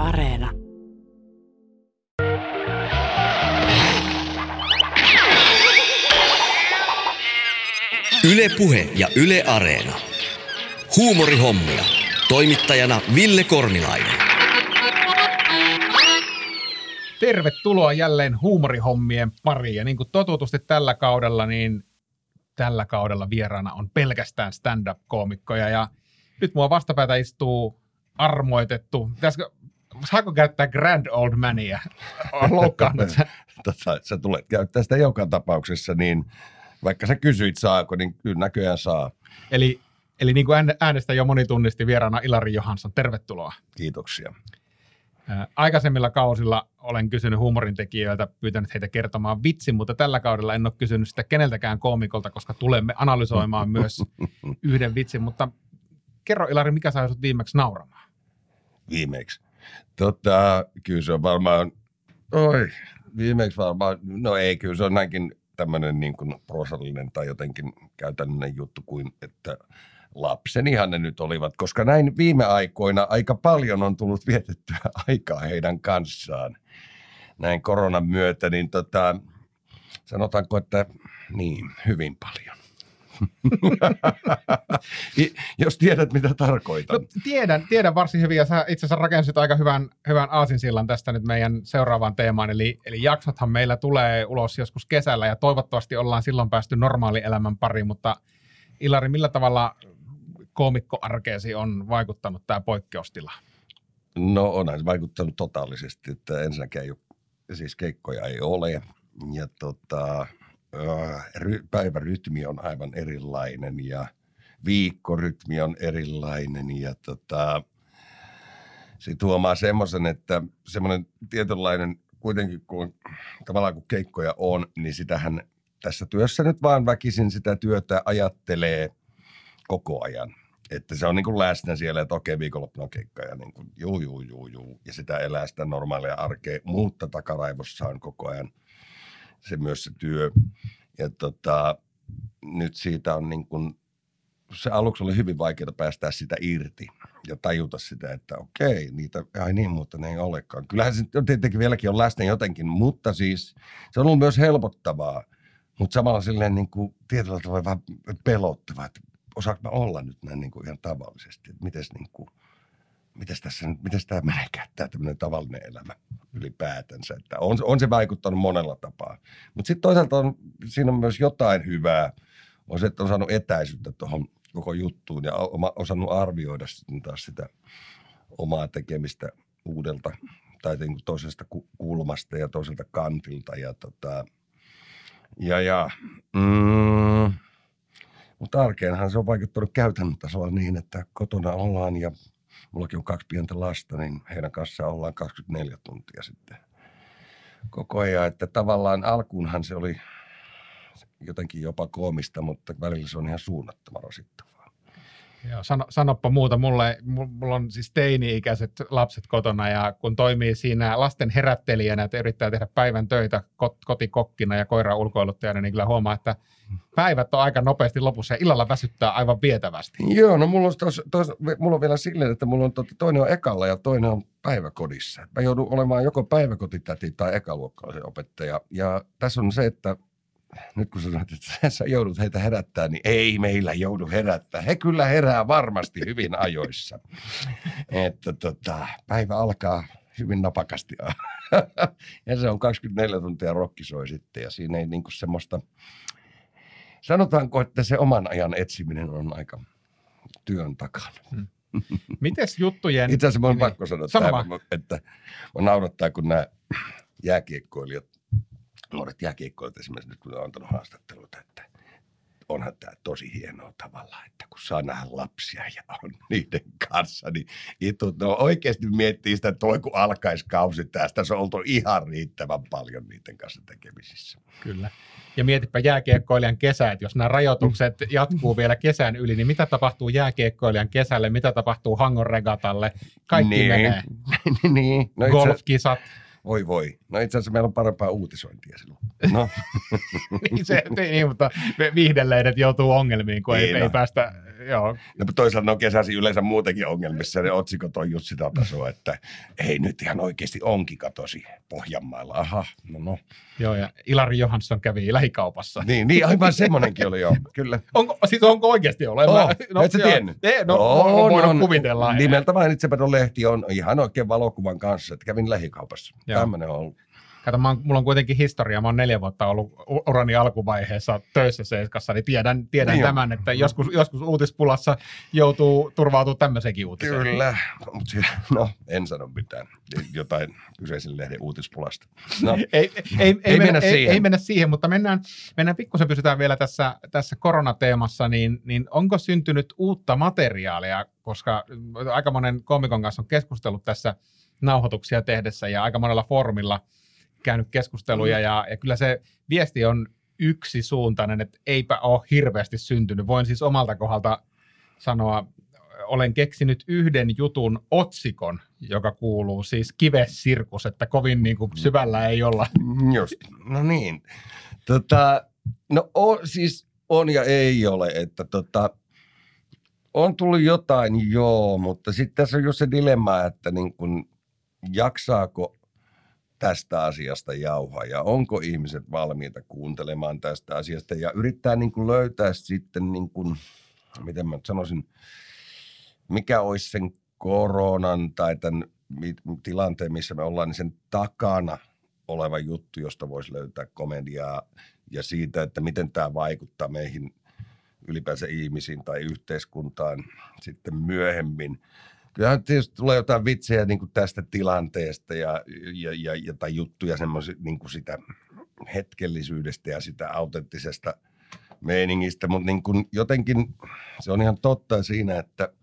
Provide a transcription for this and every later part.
Areena. Yle Puhe ja Yle Areena. Huumorihommia. Toimittajana Ville Kornilainen. Tervetuloa jälleen huumorihommien pariin. Ja niin kuin totutusti tällä kaudella, niin tällä kaudella vieraana on pelkästään stand-up-koomikkoja. Ja nyt mua vastapäätä istuu armoitettu. Saako käyttää grand old mania? Loukkaannut sä? Sä tulet käyttää sitä joka tapauksessa, niin vaikka sä kysyit saako, niin kyllä näköjään saa. Eli niin kuin äänestä jo moni tunnisti vieraana Ilari Johansson. Tervetuloa. Kiitoksia. Aikaisemmilla kausilla olen kysynyt huumorintekijöiltä, pyytänyt heitä kertomaan vitsin, mutta tällä kaudella en ole kysynyt sitä keneltäkään koomikolta, koska tulemme analysoimaan myös yhden vitsin. Mutta kerro Ilari, mikä sai sut viimeksi nauramaan? Viimeksi? Kyllä se on varmaan, viimeksi varmaan, no ei, kyllä se on näinkin tämmöinen niin kuin prosallinen tai jotenkin käytännöllinen juttu kuin, että lapsenihan ne nyt olivat, koska näin viime aikoina aika paljon on tullut vietettyä aikaa heidän kanssaan. Näin koronan myötä, niin sanotaanko, että niin, hyvin paljon. Jos tiedät, mitä tarkoitan. No, tiedän varsin hyvin, ja sä itse asiassa rakensit aika hyvän aasinsillan tästä nyt meidän seuraavaan teemaan, eli jaksothan meillä tulee ulos joskus kesällä, ja toivottavasti ollaan silloin päästy normaalielämän pariin, mutta Ilari, millä tavalla koomikkoarkeesi on vaikuttanut tämä poikkeustila? No onhan se vaikuttanut totaalisesti, että ensinnäkään siis keikkoja ei ole, ja päivärytmi on aivan erilainen ja viikkorytmi on erilainen ja se huomaa semmoisen, että semmoinen tietynlainen kuitenkin kun tavallaan kun keikkoja on, niin sitähän tässä työssä nyt vaan väkisin sitä työtä ajattelee koko ajan. Että se on niin kuin läsnä siellä, että okei, viikonloppuna on keikka ja niin kuin juu. Ja sitä elää sitä normaalia arkea, mutta takaraivossa on koko ajan myös se työ. Ja nyt siitä on niin kuin, se aluksi oli hyvin vaikeaa päästää sitä irti ja tajuta sitä, että okei, niitä, ai niin, mutta ne ei olekaan. Kyllähän se tietenkin vieläkin on läsnä jotenkin, mutta siis se on ollut myös helpottavaa, mutta samalla silleen niin kuin tietyllä tavalla vähän pelottavaa, että osaanko mä olla nyt näin niin kuin ihan tavallisesti, että mites tämä meneekään, tämä tämmöinen tavallinen elämä ylipäätänsä. Että on se vaikuttanut monella tapaa. Mutta sitten toisaalta siinä on myös jotain hyvää. On se, että on saanut etäisyyttä tuohon koko juttuun ja osannut arvioida sitten taas sitä omaa tekemistä uudelta tai toisesta kulmasta ja toiselta kantilta. Mutta arkeenhan se on vaikuttanut käytännön tasolla niin, että kotona ollaan ja mullakin on 2 pientä lasta, niin heidän kanssaan ollaan 24 tuntia sitten koko ajan. Että tavallaan alkuunhan se oli jotenkin jopa koomista, mutta välillä se on ihan suunnattoman rasittavaa. Joo, sanoppa muuta. Mulla on siis teini-ikäiset lapset kotona ja kun toimii siinä lasten herättelijänä, että yrittää tehdä päivän töitä kotikokkina ja koiran ulkoiluttajana, niin kyllä huomaa, että päivät on aika nopeasti lopussa ja illalla väsyttää aivan vietävästi. Joo, no mulla on vielä silleen, että mulla on toinen on ekalla ja toinen on päiväkodissa. Mä joudun olemaan joko päiväkotitäti tai ekaluokkalaisen opettaja. Ja tässä on se, että nyt kun sanoit, että sä joudut heitä herättää, niin ei meillä joudu herättää. He kyllä herää varmasti hyvin ajoissa. Että päivä alkaa hyvin napakasti. Ja se on 24 tuntia rokkisoi sitten ja siinä ei niinku semmoista, sanotaanko, että se oman ajan etsiminen on aika työn takana. Mites juttujen... Itse asiassa mun on pakko sanoa, että mä naurattaa, kun nämä jääkiekkoilijat, nuoret jääkiekkoilijat esimerkiksi nyt, kun on antanut haastatteluita, että onhan tämä tosi hienoa tavallaan, että kun saa nähdä lapsia ja on niiden kanssa, niin no oikeasti miettii sitä, että kun alkaisi kausi tästä, se on oltu ihan riittävän paljon niiden kanssa tekemisissä. Kyllä. Ja mietipä jääkiekkoilijan kesä, että jos nämä rajoitukset jatkuu vielä kesän yli, niin mitä tapahtuu jääkiekkoilijan kesälle, mitä tapahtuu Hangon regatalle, kaikki menee. Niin. No golfkisat. Voi. No itse asiassa meillä on parempaa uutisointia silloin. No. niin, mutta viihdelehdet joutuu ongelmiin, kun ei päästä, joo. No toisaalta kesäsi yleensä muutenkin ongelmissa, ne otsikot on just sitä tasoa, että ei nyt ihan oikeasti onkin katosi Pohjanmaalla. Aha, no. Joo, ja Ilari Johansson kävi lähikaupassa. Niin aivan semmonenkin oli joo, kyllä. Onko oikeasti ollut? Et sä tiennyt? Voidaan kuvitella. Nimeltä mainitsemätön lehti on ihan oikein valokuvan kanssa, että kävin lähikaupassa. Tämmöinen on ollut. Kato, mulla on kuitenkin historia. Mä oon 4 vuotta ollut urani alkuvaiheessa töissä Seiskassa, niin tiedän niin tämän, että joskus uutispulassa joutuu turvautumaan tämmöisenkin uutiseen. Kyllä, mutta en sano mitään. Jotain kyseisen lehden uutispulasta. No, ei mennä siihen, mutta mennään pikkusen pysytään vielä tässä koronateemassa, niin onko syntynyt uutta materiaalia, koska aika monen koomikon kanssa on keskustellut tässä nauhoituksia tehdessä ja aika monella foorumilla käynyt keskusteluja ja kyllä se viesti on yksisuuntainen, että eipä ole hirveästi syntynyt. Voin siis omalta kohdalta sanoa, olen keksinyt yhden jutun otsikon, joka kuuluu siis Kivesirkus, että kovin niin kuin syvällä ei olla. Just, no niin. Siis on ja ei ole, että on tullut jotain, joo, mutta sitten tässä on just se dilemma, että niin kun, jaksaako tästä asiasta jauhaa ja onko ihmiset valmiita kuuntelemaan tästä asiasta ja yrittää niin kuin löytää sitten, niin kuin, miten mä sanoisin, mikä olisi sen koronan tai tämän tilanteen, missä me ollaan, niin sen takana oleva juttu, josta voisi löytää komediaa ja siitä, että miten tämä vaikuttaa meihin ylipäänsä ihmisiin tai yhteiskuntaan sitten myöhemmin. Kyllähän tietysti tulee jotain vitsejä niin kuin tästä tilanteesta tai juttuja semmoisia niin kuin sitä hetkellisyydestä ja sitä autenttisesta meiningistä, mutta niin kuin jotenkin se on ihan totta siinä, että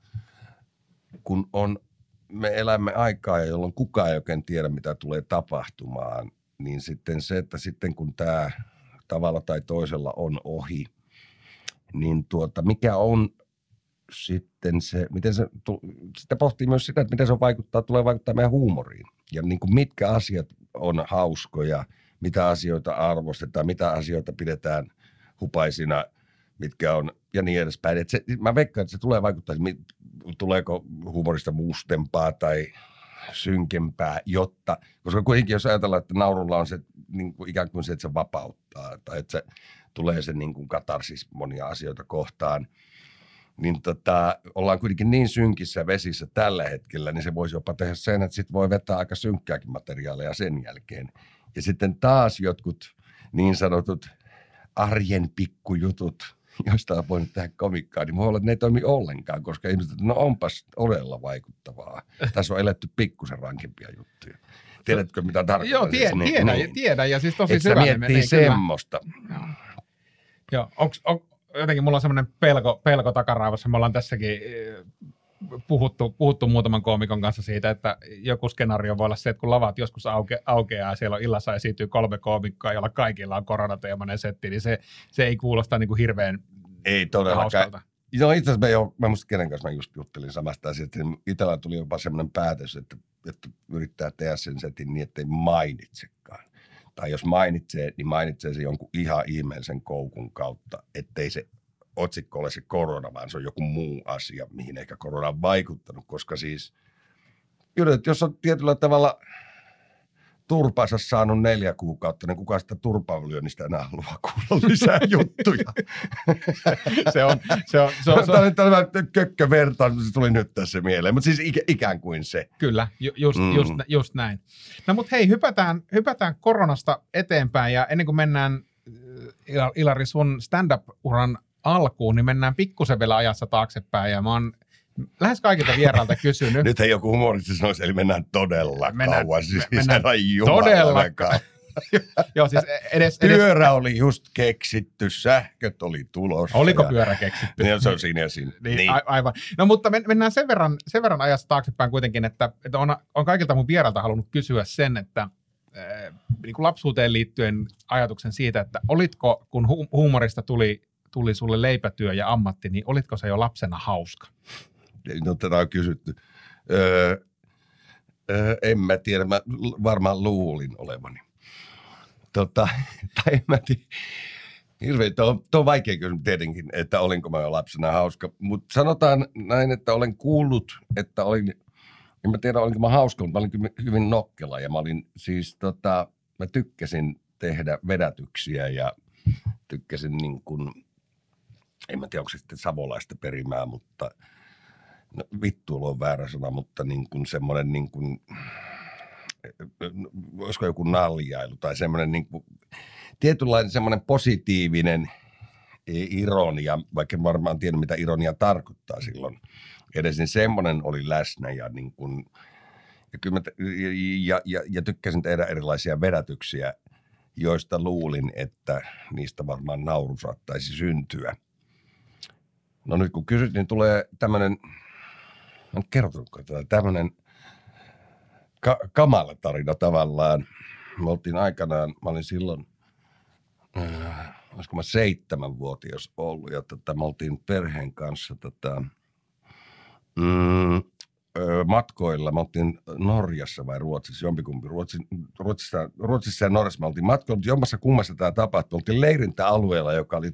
kun me elämme aikaa, jolloin kukaan ei oikein tiedä, mitä tulee tapahtumaan, niin sitten se, että sitten kun tämä tavalla tai toisella on ohi, niin mikä on sitten se, miten se, sitten pohtii myös sitä, että miten se tulee vaikuttaa meidän huumoriin. Ja niin kuin mitkä asiat on hauskoja, mitä asioita arvostetaan, mitä asioita pidetään hupaisina, mitkä on, ja niin edespäin. Mä veikkaan, että se tulee vaikuttaa, tuleeko huumorista mustempaa tai synkempää, koska kuitenkin jos ajatellaan, että naurulla on se niin kuin ikään kuin se, että se vapauttaa, tai että se tulee se niin kuin katarsis monia asioita kohtaan, niin ollaan kuitenkin niin synkissä vesissä tällä hetkellä, niin se voisi jopa tehdä sen, että sit voi vetää aika synkkääkin materiaaleja sen jälkeen. Ja sitten taas jotkut niin sanotut arjen pikkujutut, joista on voinut tehdä komikkaa, niin voi olla, että ne ei toimi ollenkaan, koska ihmiset, no onpas todella vaikuttavaa. Tässä on eletty pikkusen rankempia juttuja. Tiedätkö, mitä tarkoittaa? Joo, tiedän, ja siis tosi syvälle. Että miettii semmoista. Joo, jotenkin mulla on semmoinen pelko takaraivossa. Me ollaan tässäkin puhuttu muutaman koomikon kanssa siitä, että joku skenaario voi olla se, että kun lavat joskus aukeaa ja siellä on illassa esiintyy 3 koomikkoa, jolla kaikilla on koronateemainen setti, niin se ei kuulosta niin kuin hirveän ei todellakaan. Joo, itse asiassa mä muistin kenen kanssa mä just juttelin samasta asiasta. Itsellä tuli jopa semmoinen päätös, että yrittää tehdä sen setin niin, ettei mainitsekaan. Tai jos mainitsee, niin mainitsee se jonkun ihan ihmeellisen koukun kautta, ettei se otsikko ole se korona, vaan se on joku muu asia, mihin ehkä korona on vaikuttanut, koska siis jos on tietyllä tavalla turpaansa saanut 4 kuukautta, niin kukaan sitä turpaavilyönnistä enää haluaa kuulla lisää juttuja. Se on tämä kökköverta, se tuli nyt tässä mieleen, mutta siis ikään kuin se. Kyllä, just näin. No mutta hei, hypätään koronasta eteenpäin ja ennen kuin mennään Ilari sun stand-up-uran alkuun, niin mennään pikkusen vielä ajassa taaksepäin ja mä oon lähes kaikilta vierailta kysynyt. Nyt ei joku humoristi sanoisi, eli mennään todella kauan. Mennään todella kauan. Joo, siis pyörä oli just keksitty, sähköt oli tulossa. Oliko pyörä keksitty? Niin, se on siinä ja siinä. Niin. Aivan. No mutta mennään sen verran ajassa taaksepäin kuitenkin, että on kaikilta mun vierailta halunnut kysyä sen, että niin kuin lapsuuteen liittyen ajatuksen siitä, että olitko, kun huumorista tuli sulle leipätyö ja ammatti, niin olitko se jo lapsena hauska? No tätä on kysytty. En mä tiedä, mä varmaan luulin olevani. Tai en mä tiedä. Hirveä, tuo on vaikea kysymys tietenkin, että olinko mä jo lapsena hauska. Mutta sanotaan näin, että olen kuullut, että olin, en mä tiedä olinko mä hauska, mutta mä olin hyvin nokkela. Ja mä olin siis, mä tykkäsin tehdä vedätyksiä ja tykkäsin niin kuin, en mä tiedä onko se sitten savolaista perimää, mutta no, vittuilu on väärä sana, mutta niin kuin semmoinen niin kuin, olisiko joku naljailu tai semmoinen niin kuin, tietynlainen semmoinen positiivinen ironia, vaikka en varmaan tiedä mitä ironia tarkoittaa silloin edes, niin semmoinen oli läsnä ja niin kuin, ja tykkäsin tehdä erilaisia vedätyksiä, joista luulin, että niistä varmaan nauru saattaisi syntyä. No nyt kun kysyt, niin tulee tämmöinen, en kertonutko tämmöinen kamala tarina tavallaan. Me oltiin aikanaan, mä olin silloin, olisiko mä 7-vuotias ollut, ja me oltiin perheen kanssa matkoilla. Me oltiin Norjassa vai Ruotsissa, jompikumpi. Ruotsissa ja Norjassa me oltiin matkoilla, mutta jommassa kummassa tämä tapahtui. Me oltiin leirintäalueella, joka oli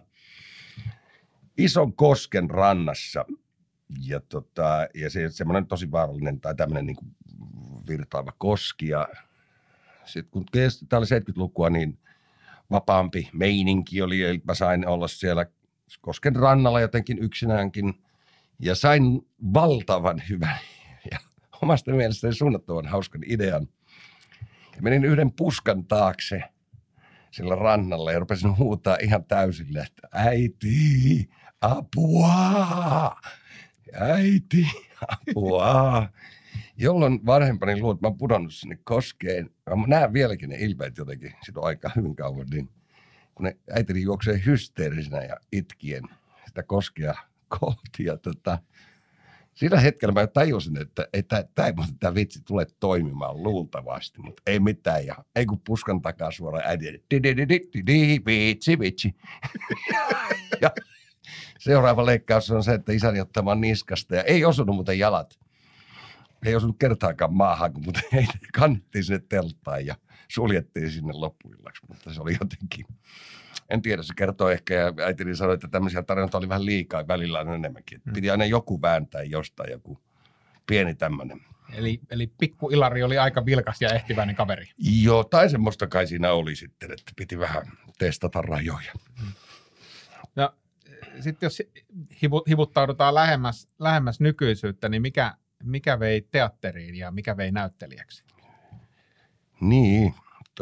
ison kosken rannassa. Ja se semmoinen tosi vaarallinen tai tämmöinen niin kuin virtaava koski. Ja sitten kun tämä oli 70-lukua, niin vapaampi meininki oli, eli mä sain olla siellä kosken rannalla jotenkin yksinäänkin. Ja sain valtavan hyvän ja omasta mielestäni suunnattoman hauskan idean. Ja menin yhden puskan taakse sillä rannalla ja rupesin huutaa ihan täysille, että äiti, apua! Äiti, apua! Jolloin vanhempani luuli, että mä oon pudonnut sinne koskeen. Mä näen vieläkin ne ilmeet jotenkin, siitä on aika hyvin kauan, niin kun ne äitini juoksee hysteerisenä ja itkien sitä koskea kohti. Ja siinä hetkellä mä tajusin, että tämä vitsi tulee toimimaan luultavasti, mutta ei mitään. Ja ei kun puskan takaa suoraan äiti, vitsi. Ja seuraava leikkaus on se, että isäni ottamaan niskasta ja ei osunut muuten jalat. Ei osunut kertaakaan maahan, kun muuten kannettiin sinne telttaan ja suljettiin sinne loppuillaksi, mutta se oli jotenkin. En tiedä, se kertoo ehkä, ja äitini sanoi, että tämmöisiä tarinoita oli vähän liikaa, välillä on enemmänkin. Piti aina joku vääntää jostain, joku pieni tämmöinen. Eli pikku Ilari oli aika vilkas ja ehtiväinen kaveri. Joo, tai semmoista kai siinä oli sitten, että piti vähän testata rajoja. No, sitten jos hivuttaudutaan lähemmäs nykyisyyttä, niin mikä vei teatteriin ja mikä vei näyttelijäksi? Niin,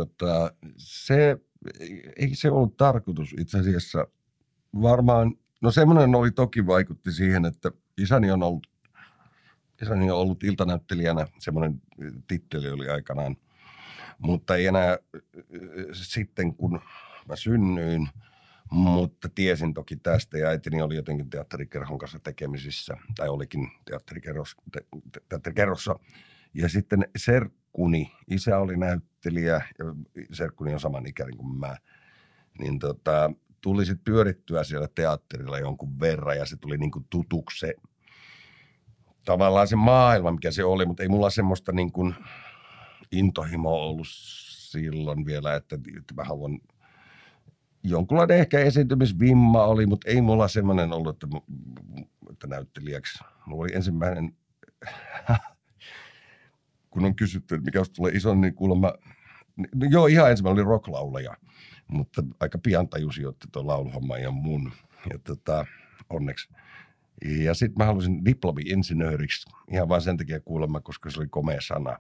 ei se ollut tarkoitus itse asiassa. Varmaan, no semmoinen oli toki vaikutti siihen, että isäni on ollut iltanäyttelijänä, semmoinen titteli oli aikanaan, mutta ei enää sitten kun mä synnyin, mutta tiesin toki tästä ja äitini oli jotenkin teatterikerhon kanssa tekemisissä, tai olikin teatterikerhossa. Ja sitten serkkuni, isä oli näyttelijä ja serkkuni on samanikäinen kuin mä, niin tuli sitten pyörittyä siellä teatterilla jonkun verran ja se tuli niinku tutuksi se, tavallaan se maailma, mikä se oli, mutta ei mulla semmoista niin kuin intohimoa ollut silloin vielä, että mä haluan jonkunlainen ehkä esiintymisvimma oli, mutta ei mulla semmoinen ollut, että näyttelijäksi. Mulla oli ensimmäinen, kun on kysytty, että mikä tulee iso, niin kuulemma, joo ihan ensimmäinen oli rocklaulaja, mutta aika pian tajusin, että tuo lauluhomma ei ole mun, ja onneksi. Ja sitten mä halusin diplomi-insinööriksi ihan vaan sen takia kuulemma, koska se oli komea sana.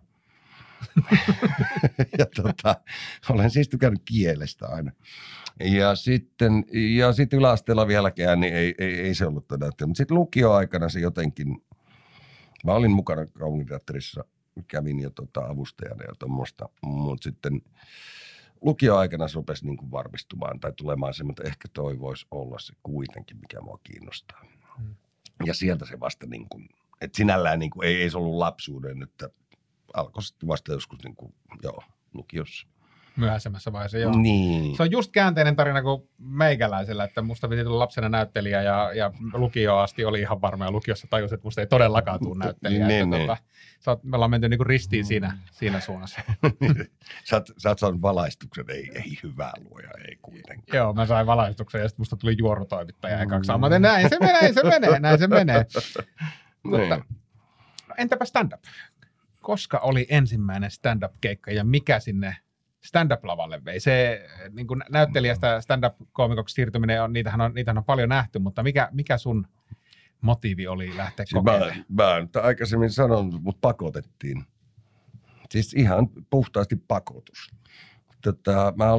Ja olen siis tykännyt kielestä aina. Ja sitten yläasteella vieläkään, niin ei se ollut näyttelijä. Mutta sitten lukioaikana se jotenkin, mä olin mukana kaupunginteatterissa, kävin jo avustajana ja tuommoista, mutta sitten lukioaikana se rupesi niin kuin varmistumaan tai tulemaan se, mutta ehkä toi voisi olla se kuitenkin, mikä mua kiinnostaa. Ja sieltä se vasta niin kuin, että sinällään niin kuin, ei se ollut lapsuuden, että alkoi sitten vasta joskus niin kuin, lukiossa. myöhäisemmässä vaiheessa, joo. Niin. Se on just käänteinen tarina kuin meikäläisellä, että musta piti tulla lapsena näyttelijä ja lukioon asti oli ihan varma ja lukiossa tajusin, että musta ei todellakaan tule näyttelijä. Niin. Me ollaan menty niinku ristiin siinä suunnassa. Sä oot saanut valaistuksen, ei hyvää luoja, ei kuitenkaan. Joo, mä sain valaistuksen ja sitten musta tuli juorutoimittaja ekaksi. Mä tein, näin se menee. Mutta entäpä stand-up? Koska oli ensimmäinen stand-up-keikka ja mikä sinne stand-up-lavalle vei? Se niin kuin näyttelijästä stand-up-koomikoksi siirtyminen, niitähän on paljon nähty, mutta mikä sun motiivi oli lähteä kokeilemaan? Mä nyt aikaisemmin sanonut, mutta pakotettiin. Siis ihan puhtaasti pakotus. Mä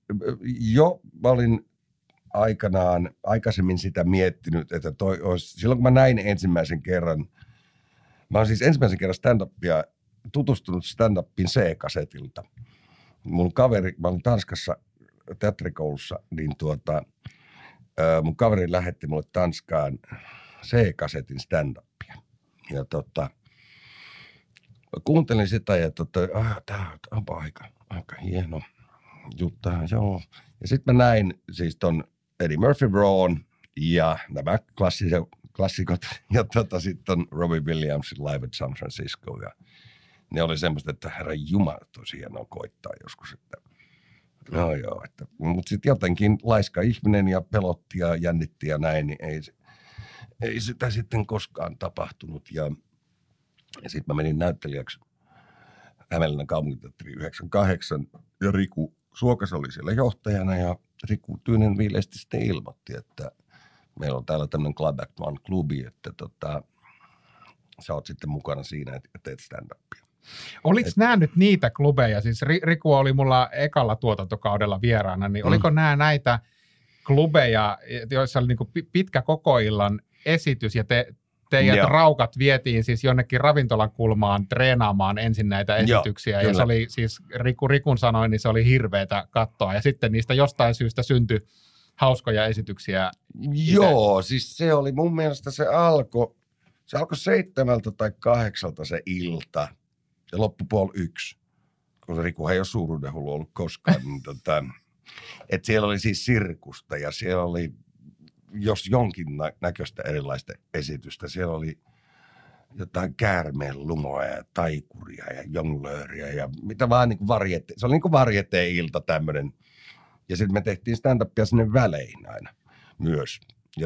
olin aikaisemmin sitä miettinyt, että silloin kun mä näin ensimmäisen kerran, mä olen siis ensimmäisen kerran stand-upia tutustunut stand-upin C-kasetilta. Mun kaveri, mä olin Tanskassa teatterikoulussa, niin mun kaveri lähetti mulle Tanskaan C-kasetin stand-upia. Ja mä kuuntelin sitä ja tää onpa aika hieno juttu, joo. Ja sitten mä näin siis ton Eddie Murphy Rawn ja nämä klassikot ja sitten Robbie Williamsin Live at San Francisco ja ne oli semmoista, että herra jumala, tosi hienoa koittaa joskus, että joo, mutta sitten jotenkin laiska ihminen ja pelotti ja jännitti ja näin, niin ei sitä sitten koskaan tapahtunut ja sitten mä menin näyttelijäksi Hämeenlinnan kaupunginteatteriin 98 ja Riku Suokas oli siellä johtajana ja Riku Tyynen viileesti sitten ilmoitti, että meillä on täällä tämmöinen Club Act One klubi, että sä oot sitten mukana siinä, että teet stand-upia. Oliko nämä nyt niitä klubeja? Siis Riku oli mulla ekalla tuotantokaudella vieraana, niin oliko nämä näitä klubeja, joissa oli niinku pitkä kokoillan esitys ja teidät raukat vietiin siis jonnekin ravintolan kulmaan treenaamaan ensin näitä esityksiä. Ja se oli siis, Rikun sanoi, niin se oli hirveätä katsoa. Ja sitten niistä jostain syystä syntyi hauskoja esityksiä. Joo, siis se oli mun mielestä se alkoi 7 tai 8 se ilta ja loppui 1:30. Kun Riku ei ole suuruudenhullu ollut koskaan. Niin että siellä oli siis sirkusta ja siellä oli jos jonkin näköistä erilaista esitystä. Siellä oli jotain käärmeen lumoa ja taikuria ja jonglööriä ja mitä vaan niin kuin se oli niin kuin varieté-ilta tämmöinen. Ja sitten me tehtiin stand-upia sinne väleihin aina myös.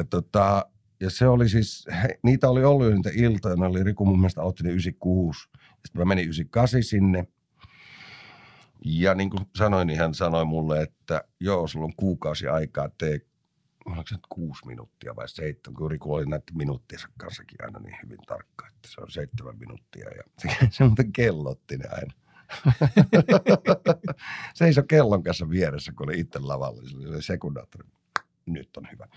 Ja se oli siis, niitä oli ollut niitä iltoja, ne oli Riku mun mielestä aloitti 96. Sitten mä menin 98 sinne. Ja niin kuin sanoin, niin hän sanoi mulle, että joo, sulla on kuukausi aikaa, oliko se 6 minuuttia vai 7, kun Riku oli näiden minuuttiensa kanssakin aina niin hyvin tarkka, että se on 7 minuuttia ja se muuten kellotti ne aina. Seisoi kellon kanssa vieressä, kun oli itse lavalla, se oli sekundaattori. Nyt on hyvä.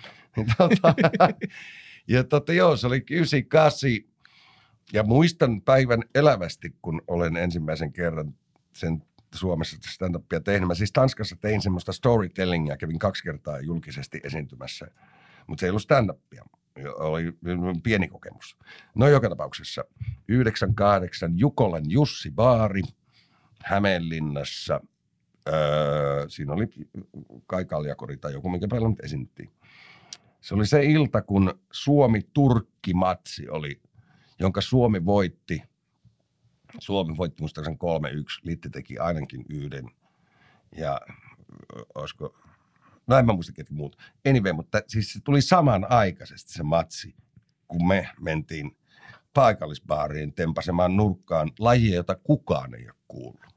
Ja se oli 98 ja muistan päivän elävästi, kun olen ensimmäisen kerran sen Suomessa stand-upia tehnyt. Mä siis Tanskassa tein semmoista storytellingia, kävin 2 kertaa julkisesti esiintymässä, mutta se ei ollut stand-upia. Oli pieni kokemus. No joka tapauksessa 98 Jukolan Jussi baari Hämeenlinnassa. Siinä oli Kai Kaljakori tai joku, minkä päällä nyt esiintyttiin. Se oli se ilta, kun Suomi-Turkki-matsi oli, jonka Suomi voitti muistaakseni 3-1. Litti teki ainakin 1. Ja olisiko, no en mä muista ketkä muut. Anyway, mutta siis se tuli samanaikaisesti se matsi, kun me mentiin paikallisbaariin tempasemaan nurkkaan lajia, jota kukaan ei ole kuullut.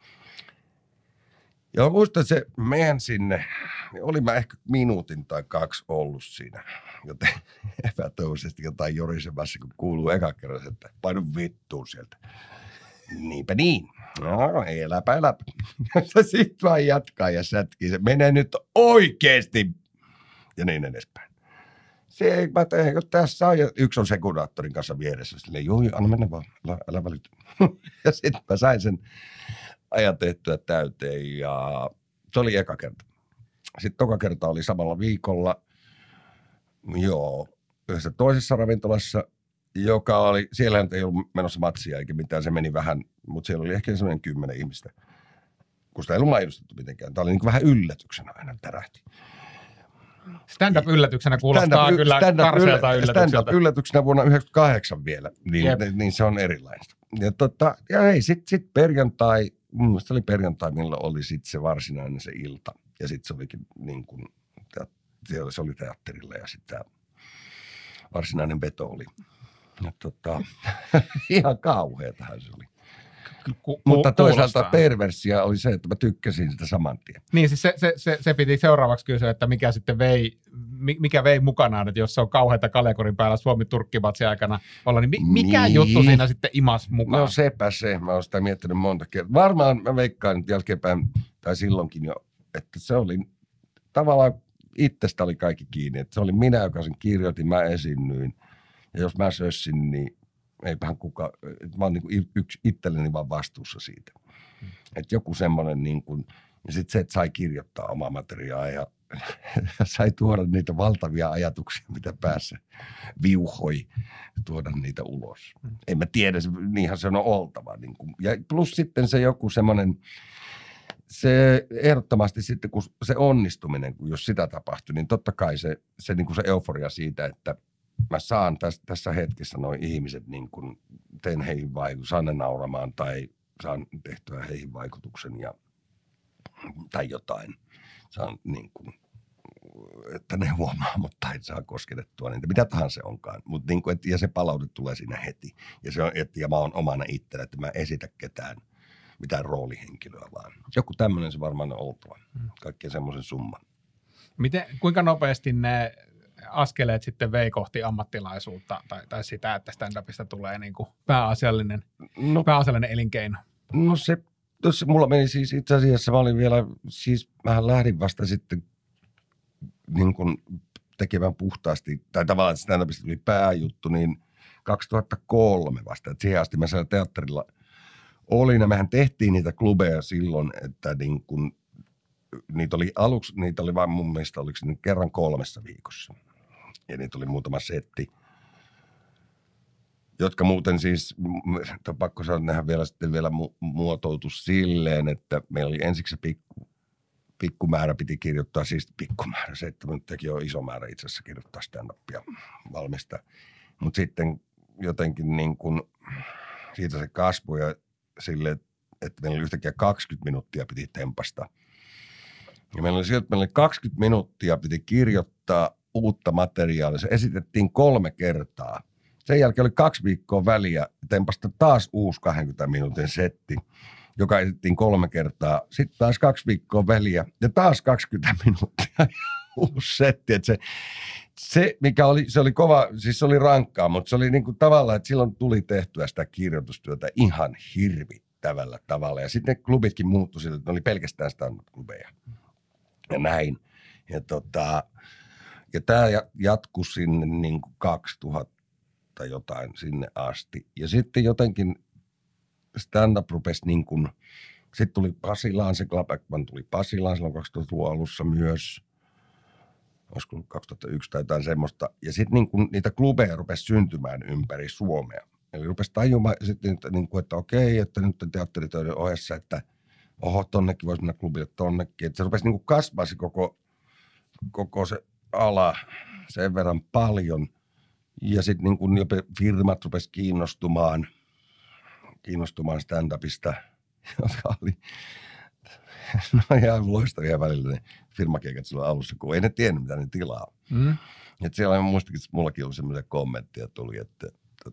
Ja muistan, että se meidän sinne, niin olin mä ehkä minuutin tai 2 ollut siinä, joten epätoivoisesti jotain jorisemassa, kun kuuluu eka kerran, että painu vittuun sieltä. Niinpä niin. No, eläpä. Sitten vaan jatkaa ja sätkii. Se menee nyt oikeesti. Ja niin edespäin. Se mä teen, jos tässä on. Ja yksi on sekundaattorin kanssa vieressä. Silleen, joo, anna mennä vaan. Älä välitä. Ja sitten mä sain sen ajan tehtyä täyteen. Ja se oli eka kerta. Sitten toka kerta oli samalla viikolla. Joo. Yhdessä toisessa ravintolassa. Joka oli, siellä ei ollut menossa matsia eikä mitään, se meni vähän, mutta siellä oli ehkä semmoinen 10 ihmistä. kun sitä ei ollut mainostettu mitenkään. Tämä oli niin kuin vähän yllätyksenä aina tärähti. Stand-up-yllätyksenä kuulostaa kyllä karseelta yllätykseltä. Stand-up-yllätyksenä vuonna 1998 vielä, niin se on erilaista. Ja hei, sit perjantai, mun mielestä se oli perjantai, milloin oli sit se varsinainen se ilta. Ja sitten se olikin niin kuin, se oli teatterilla ja sitten varsinainen veto oli. Ja ihan kauheatahan se oli. Mutta toisaalta perversia oli se, että mä tykkäsin sitä saman tien. Niin, siis se piti seuraavaksi kysyä, että mikä sitten mikä vei mukanaan, että jos se on kauheita Kalekorin päällä Suomi-Turkki-matsin aikana olla, niin mikä juttu siinä sitten imas mukaan? No sepä se, mä oon sitä miettinyt monta kertaa. Varmaan mä veikkaan nyt jälkeenpäin, tai silloinkin jo, että se oli tavallaan itsestä oli kaikki kiinni. Että se oli minä, joka sen kirjoitin, mä esiinnyin. Ja jos mä sössin, niin eipähän kukaan, mä oon niin kuin itselleni vaan vastuussa siitä. Että joku semmoinen niin kuin, ja sitten se, että sai kirjoittaa omaa materiaa ja sai tuoda niitä valtavia ajatuksia, mitä päässä viuhoi, tuoda niitä ulos. En mä tiedä, niinhän se on oltava. Niin kuin. Ja plus sitten se joku semmoinen, se ehdottomasti sitten, kun se onnistuminen, kun jos sitä tapahtui, niin totta kai se, niin kuin se euforia siitä, että mä saan tässä hetkessä noin ihmiset, niin kuin teen heihin saan ne nauramaan tai saan tehtyä heihin vaikutuksen tai jotain. Saan niin kuin, että ne huomaa, mutta ei saa kosketettua niitä, mitä tahansa se onkaan. Mut niin kuin, ja se palaute tulee siinä heti. Ja, se on, ja mä oon omana itsenä, että mä esitä mitään roolihenkilöä vaan. Joku tämmöinen se varmaan on oltava. Kaikkea semmoisen summan. Kuinka nopeasti ne askeleet sitten vei kohti ammattilaisuutta tai sitä, että stand-upista tulee niin kuin pääasiallinen elinkeino? No se, mulla meni siis itse asiassa, mähän lähdin vasta sitten niin kuin tekemään puhtaasti, tai tavallaan stand-upista tuli pääjuttu, niin 2003 vasta, että siihen asti mä siellä teatterilla olin, ja mehän tehtiin niitä klubeja silloin, että niin kuin, niitä oli vaan mun mielestä, oliko se kerran 3 viikossa. Ja niitä oli muutama setti, jotka muuten siis, pakko sanoa, että nehän vielä muotoutu silleen, että meillä oli ensiksi se pikkumäärä piti kirjoittaa, siis pikkumäärä, se, että teki jo iso määrä itse asiassa kirjoittaa stand-upia valmista. Mutta sitten jotenkin niin kuin siitä se kasvoi ja silleen, että meillä oli yhtäkkiä 20 minuuttia piti tempasta. Ja meillä oli 20 minuuttia piti kirjoittaa uutta materiaalia. Se esitettiin 3 kertaa. Sen jälkeen oli 2 viikkoa väliä, tempasta taas uusi 20 minuutin setti, joka esitettiin 3 kertaa. Sitten taas 2 viikkoa väliä ja taas 20 minuuttia uusi setti. Että se, mikä oli, se oli kova, siis se oli rankkaa, mutta se oli niin kuin tavallaan, että silloin tuli tehtyä sitä kirjoitustyötä ihan hirvittävällä tavalla. Ja sitten ne klubitkin muuttui sille, että ne oli pelkästään stand-up-klubeja. Ja näin. Ja tämä jatkui sinne niin kuin 2000 jotain sinne asti. Ja sitten jotenkin stand-up rupesi niin kuin, sitten tuli Pasilaan, se Club Ackman tuli Pasilaan silloin 2000-luvun alussa myös. Olisiko 2001 tai jotain semmoista. Ja sitten niin kuin niitä klubeja rupesi syntymään ympäri Suomea. Eli rupesi tajumaan sitten, että okei, että nyt on teatteritöiden ohessa, että tonnekin voisi mennä klubille tonnekin. Että se rupesi niin kuin kasvaa se koko se ala sen verran paljon. Ja sitten niin kuin firmat rupesi kiinnostumaan stand-upista, jotka oli ihan loistavia välillä ne firmakeikat silloin alussa, kun ei ne tiennyt, mitä ne tilaa. Et siellä muistakin, että mullakin oli semmoisia kommentteja tuli, että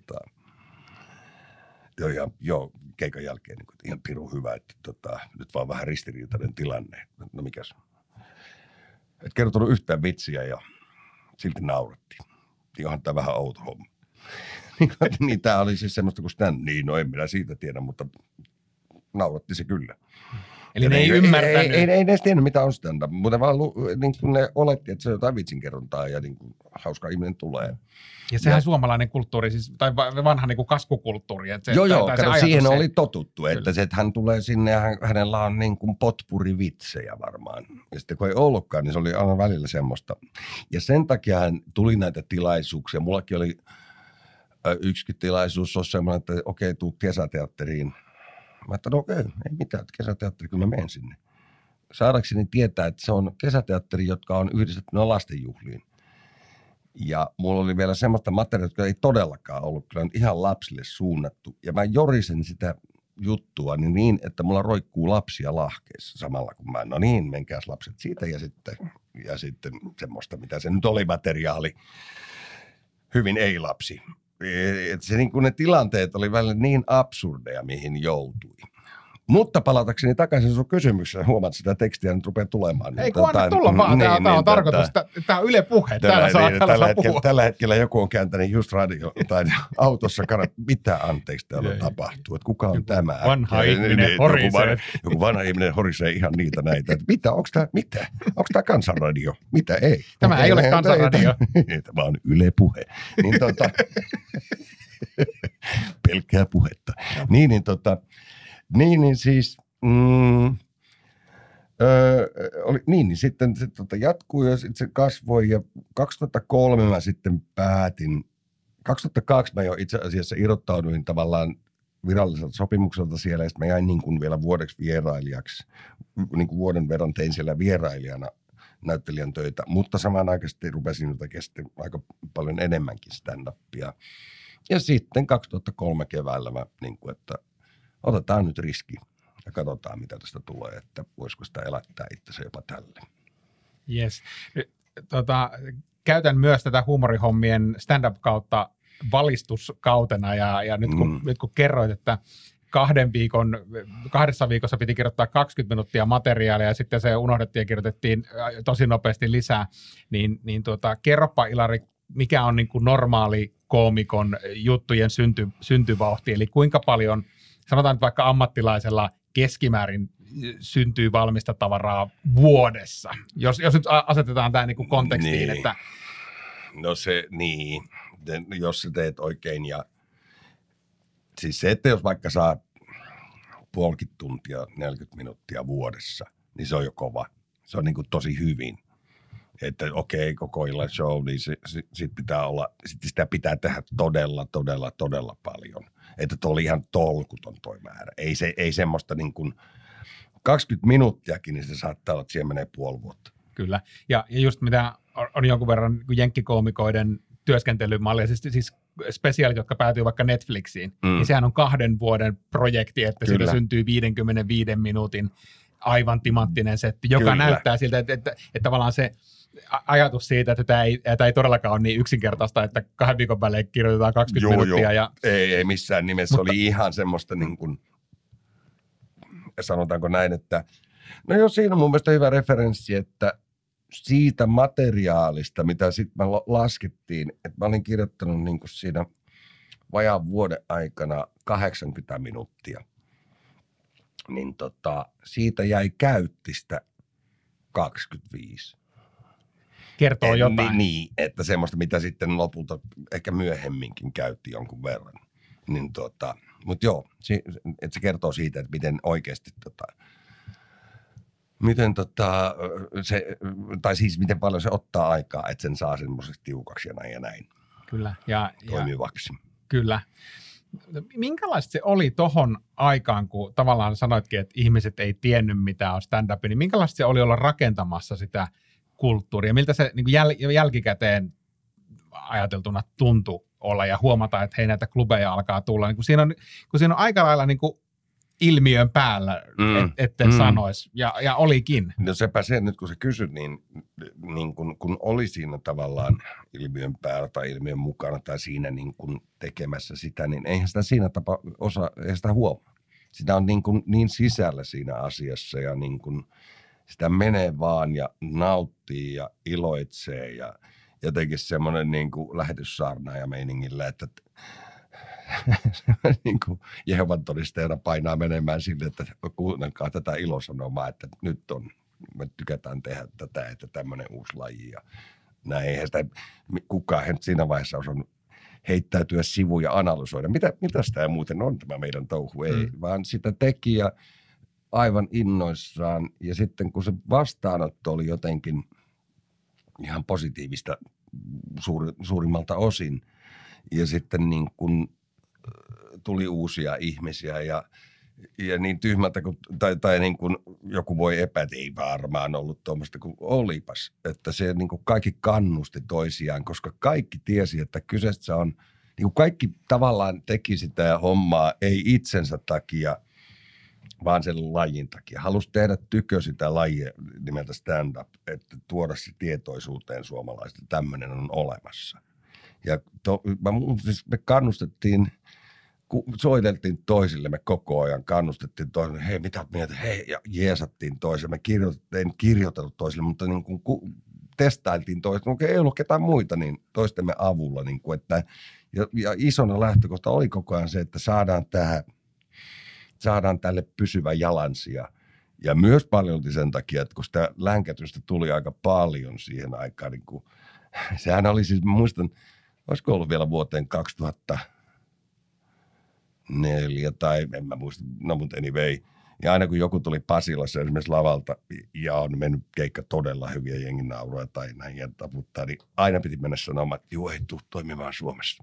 joo, keikan jälkeen niin ihan pirun hyvä, että nyt vaan vähän ristiriitainen tilanne. No mikäs? Et kertonut yhtään vitsiä ja silti naurattiin. Onhan tämä vähän outo homma. Niin tämä oli siis semmoista kuin stand. Niin, no en minä siitä tiedä, mutta nauratti se kyllä. Eli ne ei ymmärtänyt. Ei edes tiennyt, mitä on stand-up, mutta vaan niin kuin ne oletti, että se on jotain vitsinkerrontaa ja niin kuin hauska ihminen tulee. Ja sehän suomalainen kulttuuri, siis, tai vanha niin kuin kasvukulttuuri. Että se siihen oli totuttu, että se, että hän tulee sinne ja hänellä on niin kuin potpurivitsejä varmaan. Ja sitten kun ei ollutkaan, niin se oli aina välillä semmoista. Ja sen takia hän tuli näitä tilaisuuksia. Mullakin oli yksikin tilaisuus, on semmoinen, että okei, tuu kesäteatteriin. Mä ajattelin, okei, ei mitään, kesäteatteri, kyllä mä menen sinne. Saadakseni tietää, että se on kesäteatteri, jotka on yhdistettynä lastenjuhliin. Ja mulla oli vielä semmoista materiaalia, jotka ei todellakaan ollut kyllä ihan lapsille suunnattu. Ja mä jorisen sitä juttua niin, että mulla roikkuu lapsia lahkeissa samalla kun mä, no niin, menkääs lapset siitä ja sitten semmoista, mitä se nyt oli materiaali, hyvin ei-lapsi. Et se, niin kuin ne tilanteet oli välillä niin absurdeja, mihin joutui. Mutta palatakseni takaisin sun kysymykseen, huomaat sitä tekstiä nyt rupeaa tulemaan. Ei kun anna tulla vaan, tämä on tarkoitus, tämä on Yle Puhe, täällä saa puhua. Tällä hetkellä joku on kääntänyt just radio tai autossa mitä anteeksi täällä tapahtuu, että kuka on joku tämä? Vanha ihminen horisee. Joku vanha ihminen horisee ihan niitä näitä, että mitä, onko tämä kansanradio? Mitä, ei. Tämä ei ole kansanradio. Tämä on Yle Puhe. Niin pelkkää puhetta. Niin siis, niin sitten se jatkuu ja sitten se kasvoi ja 2003 mä sitten päätin, 2002 mä jo itse asiassa irrottauduin tavallaan viralliselta sopimukselta siellä ja sitten mä jäin niin kuin vielä vuodeksi vierailijaksi, niin kuin vuoden verran tein siellä vierailijana näyttelijän töitä, mutta samanaikaisesti rupesin tekemään sitten aika paljon enemmänkin stand-upia. Ja sitten 2003 keväällä mä niin kuin, että otetaan nyt riski ja katsotaan, mitä tästä tulee, että voisiko sitä elättää itsensä jopa tälle. Yes. Käytän myös tätä huumorihommien stand-up-kautta valistuskautena ja nyt kun kerroit, että 2 viikossa piti kirjoittaa 20 minuuttia materiaalia ja sitten se unohdettiin ja kirjoitettiin tosi nopeasti lisää, niin kerropa Ilari, mikä on niin kuin normaali koomikon juttujen syntyvauhti, eli kuinka paljon sanotaan nyt vaikka ammattilaisella keskimäärin syntyy valmista tavaraa vuodessa, jos nyt asetetaan tämä niin kontekstiin, niin. Että... No se, niin, jos sä teet oikein ja siis se, että jos vaikka saa 30 tuntia, 40 minuuttia vuodessa, niin se on jo kova. Se on niin kuin tosi hyvin. Että okei, koko illan show, niin sit pitää olla, sitä pitää tehdä todella paljon. Että tuo oli ihan tolkuton toi määrä. Ei semmoista niin kuin 20 minuuttiakin, niin se saattaa olla, että siihen menee puoli vuotta. Kyllä. Ja just mitä on jonkun verran niin jenkkikoomikoiden työskentelymallia, siis spesiaalit, jotka päätyy vaikka Netflixiin, niin sehän on 2 vuoden projekti, että siitä syntyy 55 minuutin aivan timanttinen setti, joka näyttää siltä, että tavallaan se ajatus siitä, että tämä ei todellakaan ole niin yksinkertaista, että 2 viikon välein kirjoitetaan 20 minuuttia. Ja... Ei missään nimessä. Mutta... oli ihan semmoista niin kuin, sanotaanko näin, että no joo, siinä on mun mielestä hyvä referenssi, että siitä materiaalista, mitä sitten mä laskettiin, että mä olin kirjoittanut niin kuin siinä vajaan vuoden aikana 80 minuuttia, niin siitä jäi käyttistä 25. Kertoo jotain. Niin, että semmoista, mitä sitten lopulta ehkä myöhemminkin käytti jonkun verran. Niin mutta joo, että se kertoo siitä, että miten oikeasti miten paljon se ottaa aikaa, että sen saa semmoiseksi tiukaksi ja näin. Kyllä. Toimivaksi. Kyllä. Minkälaista se oli tohon aikaan, kun tavallaan sanoitkin, että ihmiset ei tiennyt, mitä on stand-up, niin minkälaista se oli olla rakentamassa sitä kulttuuria? Miltä se niin kuin jälkikäteen ajateltuna tuntui olla ja huomata, että hei, näitä klubeja alkaa tulla. Niin kun siinä on aika lailla niin kuin ilmiön päällä, etten sanoisi, ja olikin. No sepä se, nyt kun sä kysyt, niin kun oli siinä tavallaan ilmiön päällä tai ilmiön mukana tai siinä niin kun tekemässä sitä, niin eihän sitä siinä eihän sitä huomaa. Sitä on niin sisällä siinä asiassa ja niin kun sitä menee vaan ja nauttii ja iloitsee ja jotenkin semmoinen niin kuin lähetyssaarnaaja meiningillä, että niin kuin Jehovan todisteena painaa menemään sille, että kuunnelkaa tätä ilosanomaa, että nyt me tykätään tehdä tätä, että tämmöinen uusi laji ja näin. Eihän sitä kukaan siinä vaiheessa osannut heittäytyä sivuun ja analysoida. Mitä sitä muuten on tämä meidän touhu? Ei, vaan sitä teki ja aivan innoissaan. Ja sitten kun se vastaanotto oli jotenkin ihan positiivista suurimmalta osin, ja sitten niin kun tuli uusia ihmisiä ja Ja niin tyhmältä, tai niin kuin joku voi epätä, ei varmaan ollut tuommoista, kuin olipas. Että se niin kuin kaikki kannusti toisiaan, koska kaikki tiesi, että kyseessä on, niin kuin kaikki tavallaan teki sitä hommaa, ei itsensä takia, vaan sen lajin takia. Halusi tehdä tykö sitä lajia nimeltä stand-up, että tuoda se tietoisuuteen suomalaisille, tämmöinen on olemassa. Ja siis me kannustettiin, soiteltiin toisillemme koko ajan, kannustettiin toisille, hei mitä mieltä, hei, ja jeesattiin toisille. Me en kirjoitellut toisille, mutta niin kuin testailtiin toisille, okei, ei ollut ketään muita, niin toistemme avulla. Niin kuin, että, ja isona lähtökohta oli koko ajan se, että saadaan tälle pysyvä jalansija. Ja myös paljolti sen takia, että kun sitä länkätystä tuli aika paljon siihen aikaan, niin kuin, sehän oli siis, muistan, olisiko ollut vielä vuoteen 2004 tai en mä muista, no mutta anyway. Ja aina kun joku tuli Pasilassa esimerkiksi lavalta ja on mennyt keikka todella hyviä jengin nauroja tai näin ja taputtaa, niin aina piti mennä sanomaan, että juu, ei tule toimimaan Suomessa.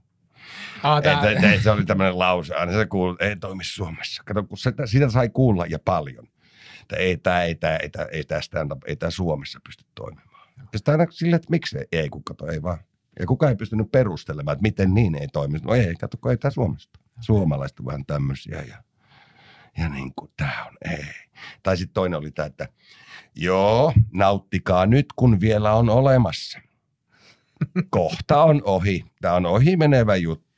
Se oli tämmöinen lause, aina se kuului, ei toimi Suomessa. Kato, kun sitä sai kuulla ja paljon. Että ei tämä stand-up, ei tämä Suomessa pysty toimimaan. Ja sitten aina silleen, että miksi ei kukaan, ei vaan. Ja kukaan ei pystynyt perustelemaan, että miten niin ei toimi. No ei, kato, kun ei tämä Suomesta. Suomalaiset on vähän tämmöisiä ja niin kuin tämä on, ei. Tai sitten toinen oli tämä, että joo, nauttikaa nyt, kun vielä on olemassa. Kohta on ohi. Tämä on ohi menevä juttu.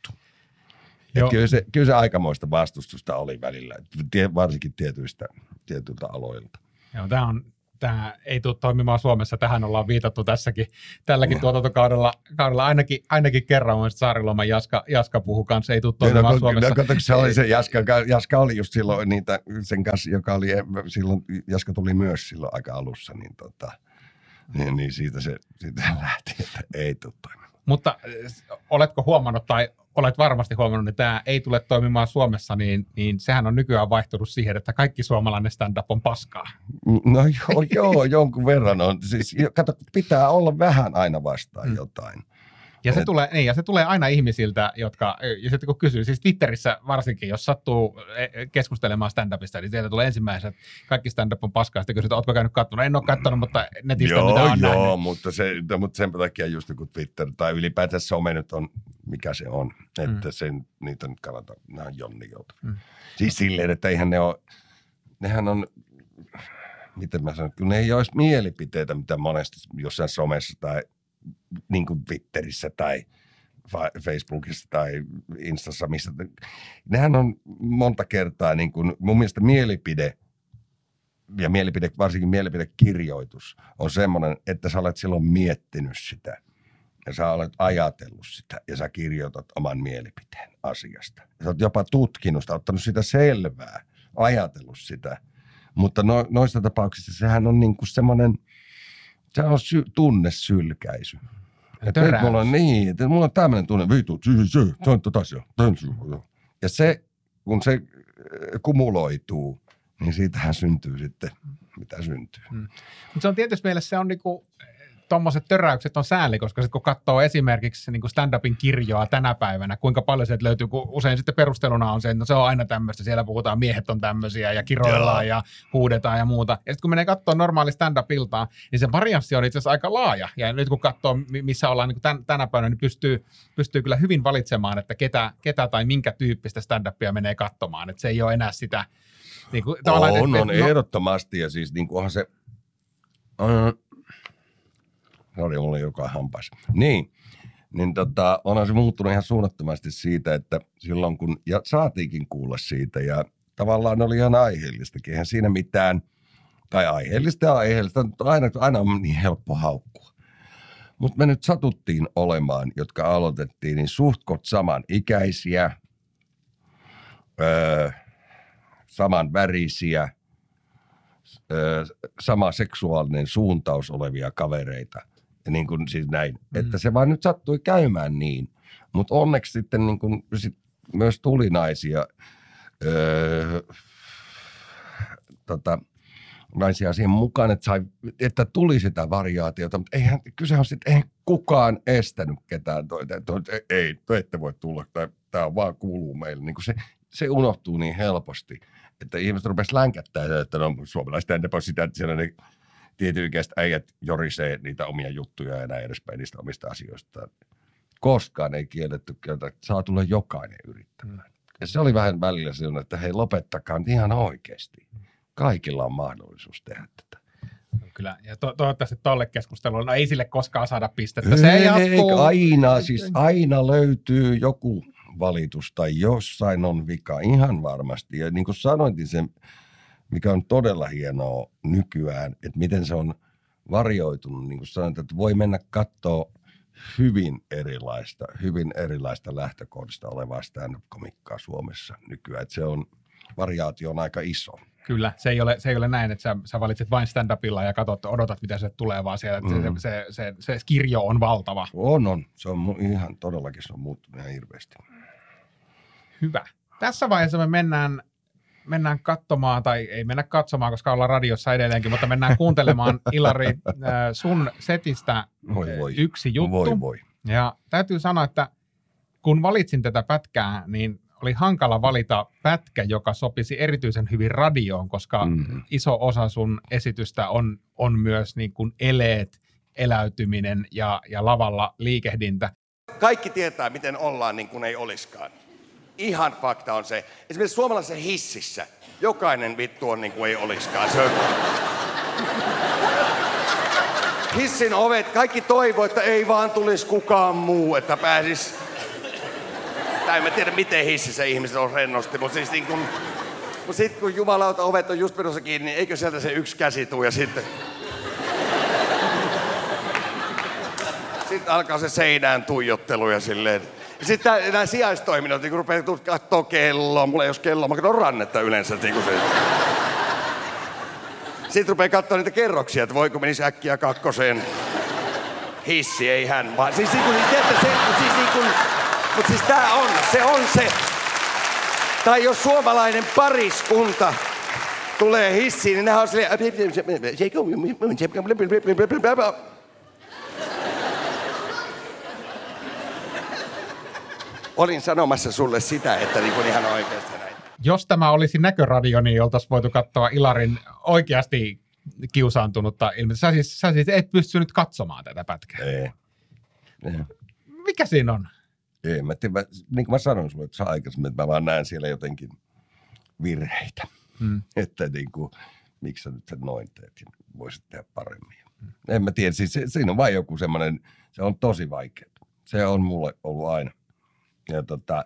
Kyllä se aikamoista vastustusta oli välillä, varsinkin tietyiltä aloilta. Joo, tämä ei tule toimimaan Suomessa. Tähän ollaan viitattu tälläkin tuotantokaudella ainakin kerran. Mun Saariluoman Jaska puhui kanssa, ei tule toimimaan Suomessa. Se oli se Jaska oli just silloin sen kanssa, joka oli silloin, Jaska tuli myös silloin aika alussa, niin siitä se lähti, että ei tule toimimaan. Mutta oletko huomannut tai olet varmasti huomannut, että tämä ei tule toimimaan Suomessa, niin sehän on nykyään vaihtunut siihen, että kaikki suomalainen stand-up on paskaa. No joo, jonkun verran on. Siis, kato, pitää olla vähän aina vastaan jotain. Ja se tulee aina ihmisiltä, jotka, ja sitten kun kysyy, siis Twitterissä varsinkin, jos sattuu keskustelemaan stand-upista, niin sieltä tulee ensimmäisenä, että kaikki stand-up on paskaa. Sitten kysytään, ootko käynyt katsomaan? En ole katsonut, mutta netistä mitä on nähnyt. Joo, mutta sen takia just kun Twitter tai ylipäätään some nyt on, mikä se on, että niitä nyt kannattaa, nämä on jonnikelta. Siis silleen, että eihän ne ole, nehän on, miten mä sanon, kun ne ei olisi mielipiteitä, mitä monesti jossain somessa tai niin kuin Twitterissä tai Facebookissa tai Instassa, missä nehän on monta kertaa niin kuin, mun mielestä mielipide ja varsinkin mielipidekirjoitus on semmoinen, että sä olet silloin miettinyt sitä ja sä olet ajatellut sitä ja sä kirjoitat oman mielipiteen asiasta. Ja sä oot jopa tutkinut sitä, ottanut sitä selvää, ajatellut sitä, mutta noissa tapauksissa sehän on niin kuin semmoinen, se on tunnesylkäisy. Että mulla on niin, että mulla on tämmöinen tunne, vitu, se on tota asia. Ja se, kun se kumuloituu, niin siitähän syntyy sitten, mitä syntyy. Mutta se on tietysti mielessä, se on niinku, tommoset töräykset on sääli, koska sit kun katsoo esimerkiksi niin kuin stand-upin kirjoa tänä päivänä, kuinka paljon sieltä löytyy, kun usein sitten perusteluna on se, että no se on aina tämmöistä, siellä puhutaan miehet on tämmöisiä ja kiroillaan ja huudetaan ja muuta. Ja sitten kun menee katsoa normaali stand-up-iltaa, niin se varianssi on itse asiassa aika laaja. Ja nyt kun katsoo, missä ollaan niin kuin tänä päivänä, niin pystyy kyllä hyvin valitsemaan, että ketä tai minkä tyyppistä stand-upia menee katsomaan. Että se ei ole enää sitä. Niin kuin, on ehdottomasti ja siis niin kuin onhan se... oli mulle joka hampas. Niin onhan se muuttunut ihan suunnattomasti siitä, että silloin kun, ja saatiinkin kuulla siitä, ja tavallaan oli ihan aiheellistakin, eihän siinä mitään, tai aiheellista, aina on niin helppo haukkua. Mutta me nyt satuttiin olemaan, jotka aloitettiin, niin suhtkot samanikäisiä, saman värisiä, sama seksuaalinen suuntaus olevia kavereita. Ja niin kuin siis näin, että se vaan nyt sattui käymään niin. Mutta onneksi sitten niin kuin myös tuli naisia, naisia siihen mukaan, että tuli sitä variaatiota, mutta kyse on sitten, eihän kukaan estänyt ketään. Ei, ette voi tulla, tämä vaan kuuluu meille. Niin kuin se se unohtuu niin helposti, että ihmiset rupesivat länkättää, että no suomalaiset stand-up on sitä, että siellä ne tietyikäiset äijät jorisee niitä omia juttuja ja näin edespäin niistä omista asioista. Koskaan ei kielletty, että saa tulla jokainen yrittämään. Ja se oli vähän välillä sellainen, että hei lopettakaa ihan oikeasti. Kaikilla on mahdollisuus tehdä tätä. Kyllä, ja toivottavasti tolle keskustelulle, no ei sille koskaan saada pistettä, se jatkuu. Aina löytyy joku valitus tai jossain on vika, ihan varmasti. Ja niin kuin sanoinkin sen, mikä on todella hienoa nykyään, että miten se on varjoitunut, niin kuin sanoin, että voi mennä katsoa hyvin erilaista lähtökohdista olevaa stand-up-komikkaa Suomessa nykyään, että se on, variaatio on aika iso. Kyllä, se ei ole näin, että sä valitset vain stand-upilla ja odotat, mitä se tulee, vaan siellä, että se kirjo on valtava. On. Se on ihan todellakin, se on muuttunut ihan hirveästi. Hyvä. Tässä vaiheessa me mennään katsomaan, tai ei mennä katsomaan, koska ollaan radiossa edelleenkin, mutta mennään kuuntelemaan, Ilari, sun setistä yksi juttu. Voi. Ja täytyy sanoa, että kun valitsin tätä pätkää, niin oli hankala valita pätkä, joka sopisi erityisen hyvin radioon, koska iso osa sun esitystä on myös niin kuin eleet, eläytyminen ja lavalla liikehdintä. Kaikki tietää, miten ollaan niin kuin ei oliskaan. Ihan fakta on se. Esimerkiksi suomalaisessa hississä jokainen vittu on niin kuin ei oliskaan. Se on... Hissin ovet, kaikki toivoo, että ei vaan tulisi kukaan muu, että pääsis... Tai en mä tiedä, miten hississä ihmiset on rennosti, mutta siis niin kuin... Mutta sitten kun jumalauta ovet on just menossa kiinni, niin eikö sieltä se yksi käsi tuu ja sitten... Sitten alkaa se seinään tuijottelu ja silleen... Sitten nämä sijaistoiminnot, niin kun rupeaa katsoa kelloa, mulla ei ole kelloa, mä katson rannetta yleensä. Niin se... Sitten rupeaa katsoa niitä kerroksia, että voiko menisi äkkiä kakkoseen. Hissi, ei hän vaan. Siis niin kuin, mutta siis tää on, se. Tai jos suomalainen pariskunta tulee hissiin, niin nehän on silleen... Olin sanomassa sulle sitä, että niin kuin ihan oikeasti näin. Jos tämä olisi näköradio, niin oltaisiin voitu katsoa Ilarin oikeasti kiusaantunutta ilmeisesti. Sä siis et pystynyt katsomaan tätä pätkää. Ei. Mikä siinä on? Ei, niin kuin mä sanoin sulle että aikaisemmin, että mä vaan näen siellä jotenkin virheitä. Että niin kuin, miksi sä nyt sen noin teet ja voisit tehdä paremmin. En mä tiedä, siis siinä on vain joku semmoinen, se on tosi vaikeaa. Se on mulle ollut aina. Ja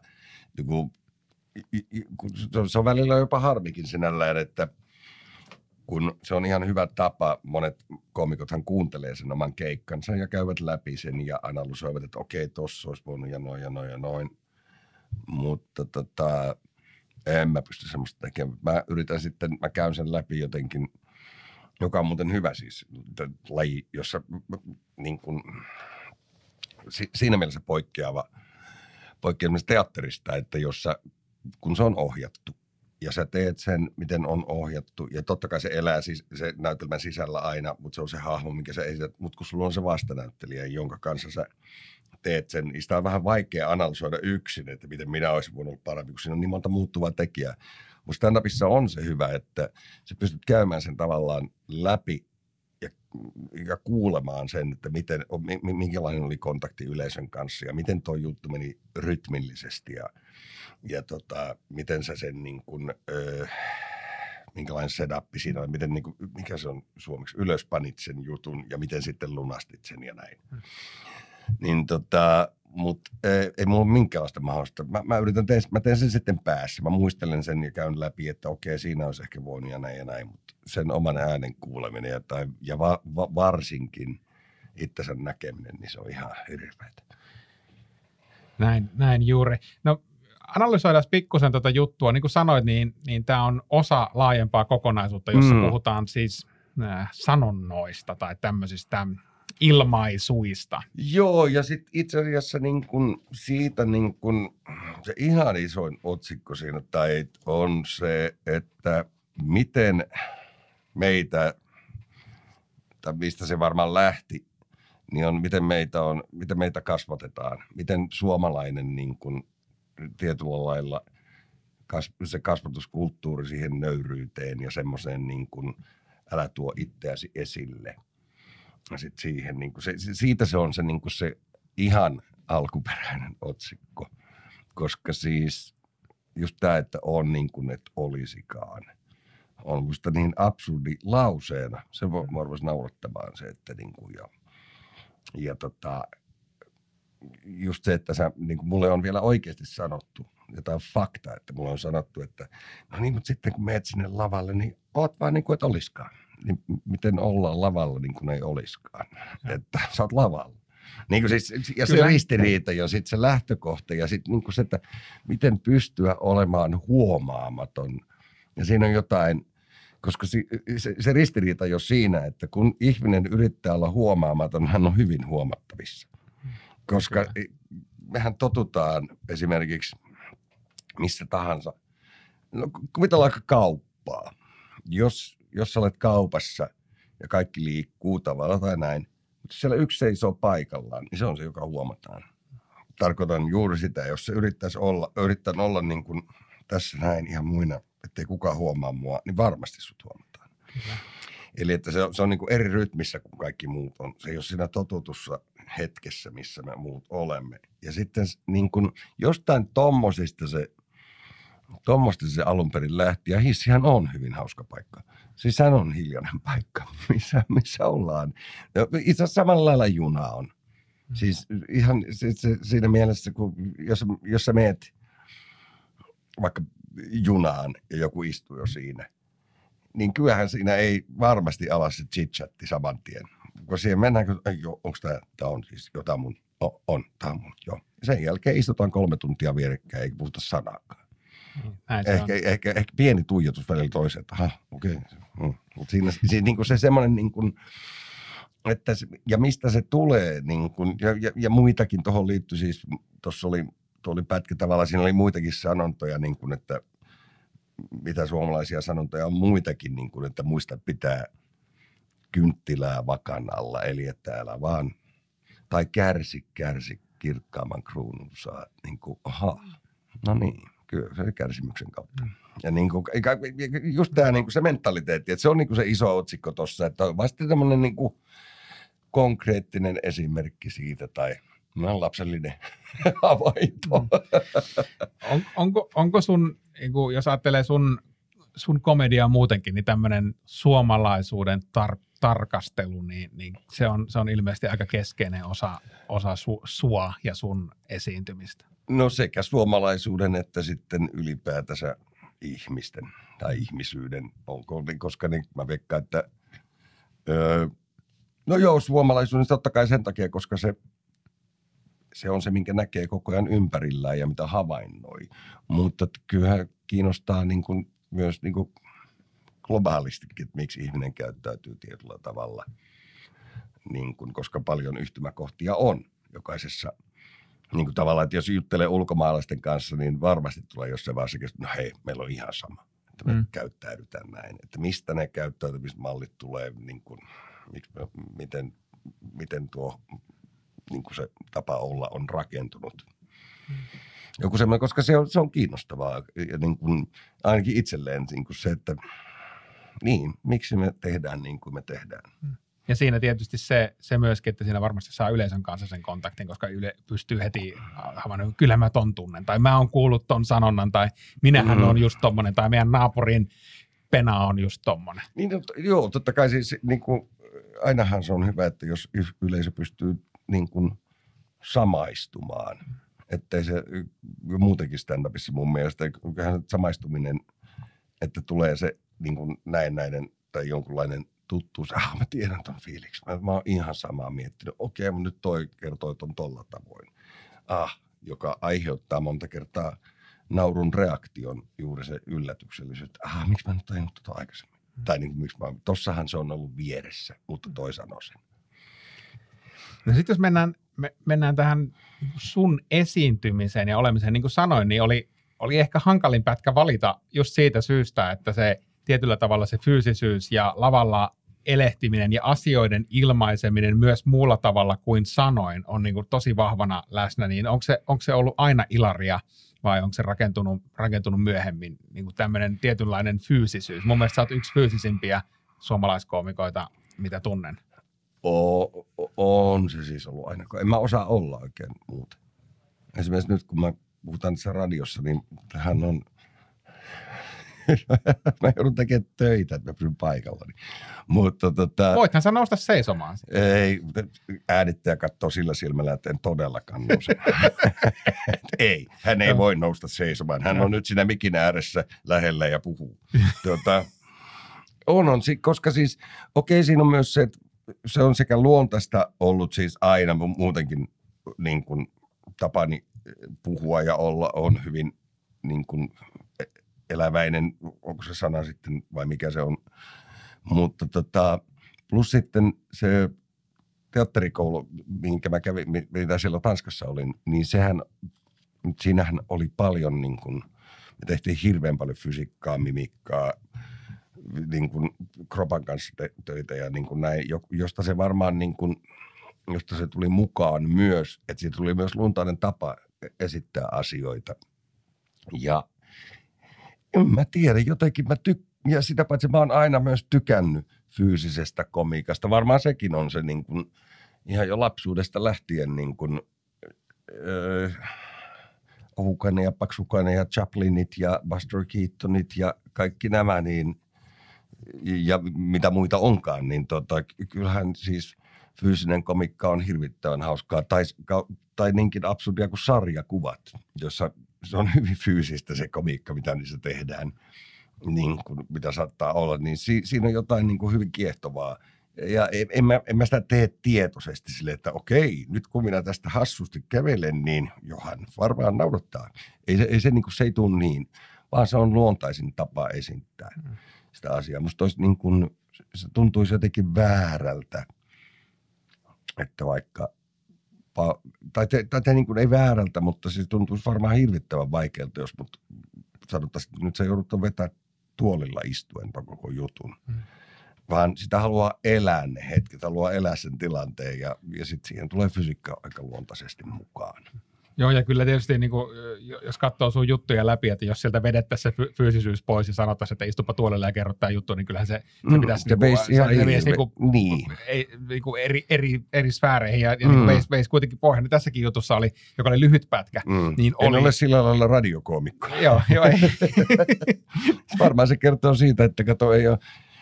se on välillä jopa harmikin sinällään, että kun se on ihan hyvä tapa, monet koomikothan kuuntelee sen oman keikkansa ja käyvät läpi sen ja analysoivat, että okei, tossa olisi voinut ja noin. Mutta en mä pysty semmoista tekemään. Mä käyn sen läpi jotenkin, joka on muuten hyvä siis, laji, jossa niin kuin, siinä mielessä poikkeava teatterista, että kun se on ohjattu ja sä teet sen, miten on ohjattu ja totta kai se elää se näytelmän sisällä aina, mutta se on se hahmo, minkä sä esität, mutta kun sulla on se vastanäyttelijä, jonka kanssa sä teet sen, niin sitä on vähän vaikea analysoida yksin, että miten minä olisin voinut olla parempi, kun siinä on niin monta muuttuvaa tekijää. Mutta stand-upissa on se hyvä, että sä pystyt käymään sen tavallaan läpi ja kuulemaan sen, että minkälainen oli kontakti yleisön kanssa ja miten tuo juttu meni rytmillisesti ja miten sä sen niin kuin, minkälainen setup siinä on, miten, niin kuin, mikä se on suomeksi, ylöspanit sen jutun ja miten sitten lunastit sen ja näin. Niin mutta ei mulla ole minkäänlaista mahdollista. Mä teen sen sitten päässä. Mä muistelen sen ja käyn läpi, että okei, siinä olisi ehkä voinut ja näin. Mutta sen oman äänen kuuleminen ja varsinkin itsensä näkeminen, niin se on ihan hirveätä. Näin juuri. No analysoidaan pikkusen tuota juttua. Niin kuin sanoit, niin tämä on osa laajempaa kokonaisuutta, jossa puhutaan siis sanonnoista tai tämmöisistä ilmaisuista. Joo, ja sitten itse asiassa niin kun siitä niin kun se ihan isoin otsikko siinä on se, että miten meitä, tai mistä se varmaan lähti, niin on miten meitä kasvatetaan, miten suomalainen niin kun tietyllä lailla se kasvatuskulttuuri siihen nöyryyteen ja semmoiseen niin kuin, älä tuo itseäsi esille. Ja sit siihen, niin kuin siitä se on se, niin kuin se ihan alkuperäinen otsikko, koska siis just tämä, että on niin kuin et olisikaan, on musta niin absurdi lauseena. Se voi ruveta naurattamaan se, että niin kuin ja just se, että niin kuin mulle on vielä oikeasti sanottu, jotain faktaa, että mulle on sanottu, että no niin, mutta sitten kun meet sinne lavalle, niin oot vaan niin kuin et olisikaan. Niin miten ollaan lavalla niin kuin ei olisikaan, että sä oot lavalla. Niin kuin siis, ja se ristiriita jo sitten se lähtökohta ja sitten niin kuin se, että miten pystyä olemaan huomaamaton. Ja siinä on jotain, koska se ristiriita jo siinä, että kun ihminen yrittää olla huomaamaton, hän on hyvin huomattavissa. Koska mehän totutaan esimerkiksi missä tahansa. No kuvitellaan kauppaa. Jos sä olet kaupassa ja kaikki liikkuu tavalla tai näin, mutta siellä yksi seisoo paikallaan, niin se on se, joka huomataan. Tarkoitan juuri sitä, jos se yrittää olla niin kuin tässä näin ihan muina, ettei kukaan huomaa mua, niin varmasti sut huomataan. Kyllä. Eli että se on niin kuin eri rytmissä kuin kaikki muut on. Se ei ole siinä totutussa hetkessä, missä me muut olemme. Ja sitten niin kuin jostain tommosista se alun perin lähti. Ja hissihän on hyvin hauska paikka. Siis sehän on hiljainen paikka, missä ollaan. Itse asiassa samalla lailla juna on. Siis ihan siinä mielessä, kun jos sä meet vaikka junaan ja joku istuu jo siinä, niin kyllähän siinä ei varmasti ala se chit-chatti saman tien. Kun siihen mennään, onko tämä on siis jotain mun? On, tämä on mun, joo. Sen jälkeen istutaan 3 tuntia vierekkäin eikä puhuta sanaakaan. Ehkä pieni tuijotus välillä toiseen, että aha, okei. Mutta siinä niin kuin se semmoinen, niin kuin, että ja mistä se tulee, niin kuin, ja muitakin tuohon liittyi siis, tuossa oli pätkä tavallaan, siinä oli muitakin sanontoja, niin kuin, että mitä suomalaisia sanontoja on muitakin, niin kuin, että muista pitää kynttilää vakan alla, eli että älä vaan, tai kärsi kirkkaamman kruunun saa, niin kuin, no niin, kyllä se kärsimyksen kautta. Ja niin kuin, just tämä niin kuin se mentaliteetti, että se on niin kuin se iso otsikko tuossa, että on vasta tämmöinen niin kuin konkreettinen esimerkki siitä, tai lapsellinen havainto. Onko sun, jos ajattelee sun komediaa muutenkin, niin tämmöinen suomalaisuuden tarkastelu, niin se on ilmeisesti aika keskeinen osa sua ja sun esiintymistä. No sekä suomalaisuuden että sitten ylipäätänsä ihmisten tai ihmisyyden, koska niin mä veikkaan, että no joo, suomalaisuuden totta kai sen takia, koska se on se, minkä näkee koko ajan ympärillään ja mitä havainnoi. Mutta kyllähän kiinnostaa niin kuin, myös niin kuin globaalistikin, että miksi ihminen käyttäytyy tietyllä tavalla, niin kuin, koska paljon yhtymäkohtia on jokaisessa. Niin kuin tavallaan, että jos juttelee ulkomaalaisten kanssa, niin varmasti tulee jossain vaiheessa, että no hei, meillä on ihan sama, että me käyttäydytään näin. Että mistä ne käyttäytymismallit tulee, niin kuin, miten tuo niin kuin se tapa olla on rakentunut. Joku semmoinen, koska se on kiinnostavaa ja niin kuin, ainakin itselleen niin kuin se, että niin, miksi me tehdään niin kuin me tehdään. Ja siinä tietysti se myöskin, että siinä varmasti saa yleisön kanssa sen kontaktin, koska Yle pystyy heti havainnut, kyllä mä ton tunnen, tai mä oon kuullut ton sanonnan, tai minähän on just tommonen, tai meidän naapurin Pena on just tommonen. Niin, joo, totta kai siis niin kuin, ainahan se on hyvä, että jos yleisö pystyy niin kuin samaistumaan, ettei se muutenkin stand-upissa mun mielestä, kyllähän samaistuminen, että tulee se niin kuin näennäinen tai jonkunlainen tuttuus, mä tiedän ton fiiliksi, mä oon ihan samaa miettinyt, okei, mutta nyt toi kertoi ton tolla tavoin, joka aiheuttaa monta kertaa naurun reaktion, juuri se yllätyksellisyys, että miksi mä en tajunnut tota aikaisemmin, tai niin kuin, miksi tossahan se on ollut vieressä, mutta toi sanoi sen. No sitten jos mennään tähän sun esiintymiseen ja olemiseen, niin kuin sanoin, niin oli ehkä hankalin pätkä valita just siitä syystä, että se tietyllä tavalla se fyysisyys ja lavalla elehtiminen ja asioiden ilmaiseminen myös muulla tavalla kuin sanoin on niin kuin tosi vahvana läsnä, niin onko se ollut aina ilaria vai onko se rakentunut myöhemmin niin kuin tämmöinen tietynlainen fyysisyys? Mun mielestä sä oot yksi fyysisimpiä suomalaiskoomikoita, mitä tunnen. On se siis ollut aina. En mä osaa olla oikein muuta. Esimerkiksi nyt, kun mä puhutaan tässä radiossa, niin tähän on... mä joudun tekemään töitä, että mä pysyn paikallani. Mutta Voithan sä nousta seisomaan. Ei, äänittäjä katsoo sillä silmällä, että en todellakaan nouse. Ei, hän ei voi nousta seisomaan. Hän on nyt siinä mikin ääressä lähellä ja puhuu. Koska siis, siinä on myös se, että se on sekä luontaista ollut siis aina muutenkin niin kuin tapani puhua ja olla on hyvin niin kuin eläväinen, onko se sana sitten vai mikä se on. Mutta plus sitten se teatterikoulu, minkä mä kävin, mitä siellä Tanskassa olin, niin siinähän oli paljon niin kuin, me tehtiin hirveän paljon fysiikkaa, mimikkaa, niin kuin kropan kanssa töitä ja niin kuin näin, josta se varmaan niin kuin, josta se tuli mukaan myös, että siitä tuli myös luontainen tapa esittää asioita. Ja en mä tiedä, jotenkin ja sitä paitsi mä oon aina myös tykännyt fyysisestä komiikasta. Varmaan sekin on se niin kuin, ihan jo lapsuudesta lähtien niin kuin, Ohukainen ja Paksukainen ja Chaplinit ja Buster Keatonit ja kaikki nämä, niin, ja mitä muita onkaan, niin kyllähän siis fyysinen komikka on hirvittävän hauskaa. Tai niinkin absurdia kuin sarjakuvat, jossa se on hyvin fyysistä se komiikka, mitä niissä tehdään, niin kuin, mitä saattaa olla. Niin siinä on jotain niin kuin hyvin kiehtovaa. Ja en mä sitä tee tietoisesti silleen, että okei, nyt kun minä tästä hassusti kävelen, niin johan varmaan naurattaa. Ei se, niin kuin, se ei tule niin, vaan se on luontaisin tapa esittää sitä asiaa. Musta olisi niin kuin, se tuntuisi jotenkin väärältä, että vaikka, tai niin kuin ei väärältä, mutta se tuntuisi varmaan hirvittävän vaikealta, jos mut sanottaisiin, että nyt sä joudut vetää tuolilla istuen koko jutun. Vaan sitä haluaa elää ne hetket, haluaa elää sen tilanteen ja sitten siihen tulee fysiikka aika luontaisesti mukaan. Joo, ja kyllä tietysti niin kuin, jos katsoo sun juttuja läpi, että jos sieltä vedettäisiin se fyysisyys pois ja sanottaisiin, että istupa tuolelle ja kerro tämä juttu, niin kyllähän se pitäisi eri sfääreihin ja veisi kuitenkin pohjan. Tässäkin jutussa oli, joka oli lyhyt pätkä. Niin en ole sillä lailla radiokoomikko. Joo, ei. Varmaan se kertoo siitä, että kato, ei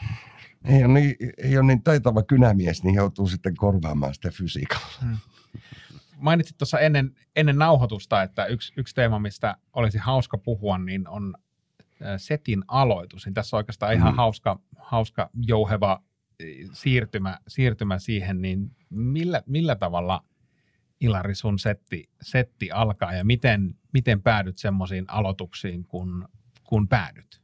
ole niin taitava kynämies, niin joutuu sitten korvaamaan sitä fysiikalla. Mainitsit tuossa ennen nauhoitusta, että yksi teema, mistä olisi hauska puhua, niin on setin aloitus. Niin tässä on oikeastaan ihan hauska jouheva siirtymä siihen, niin millä tavalla, Ilari, sun setti alkaa ja miten päädyt semmoisiin aloituksiin, kun päädyt?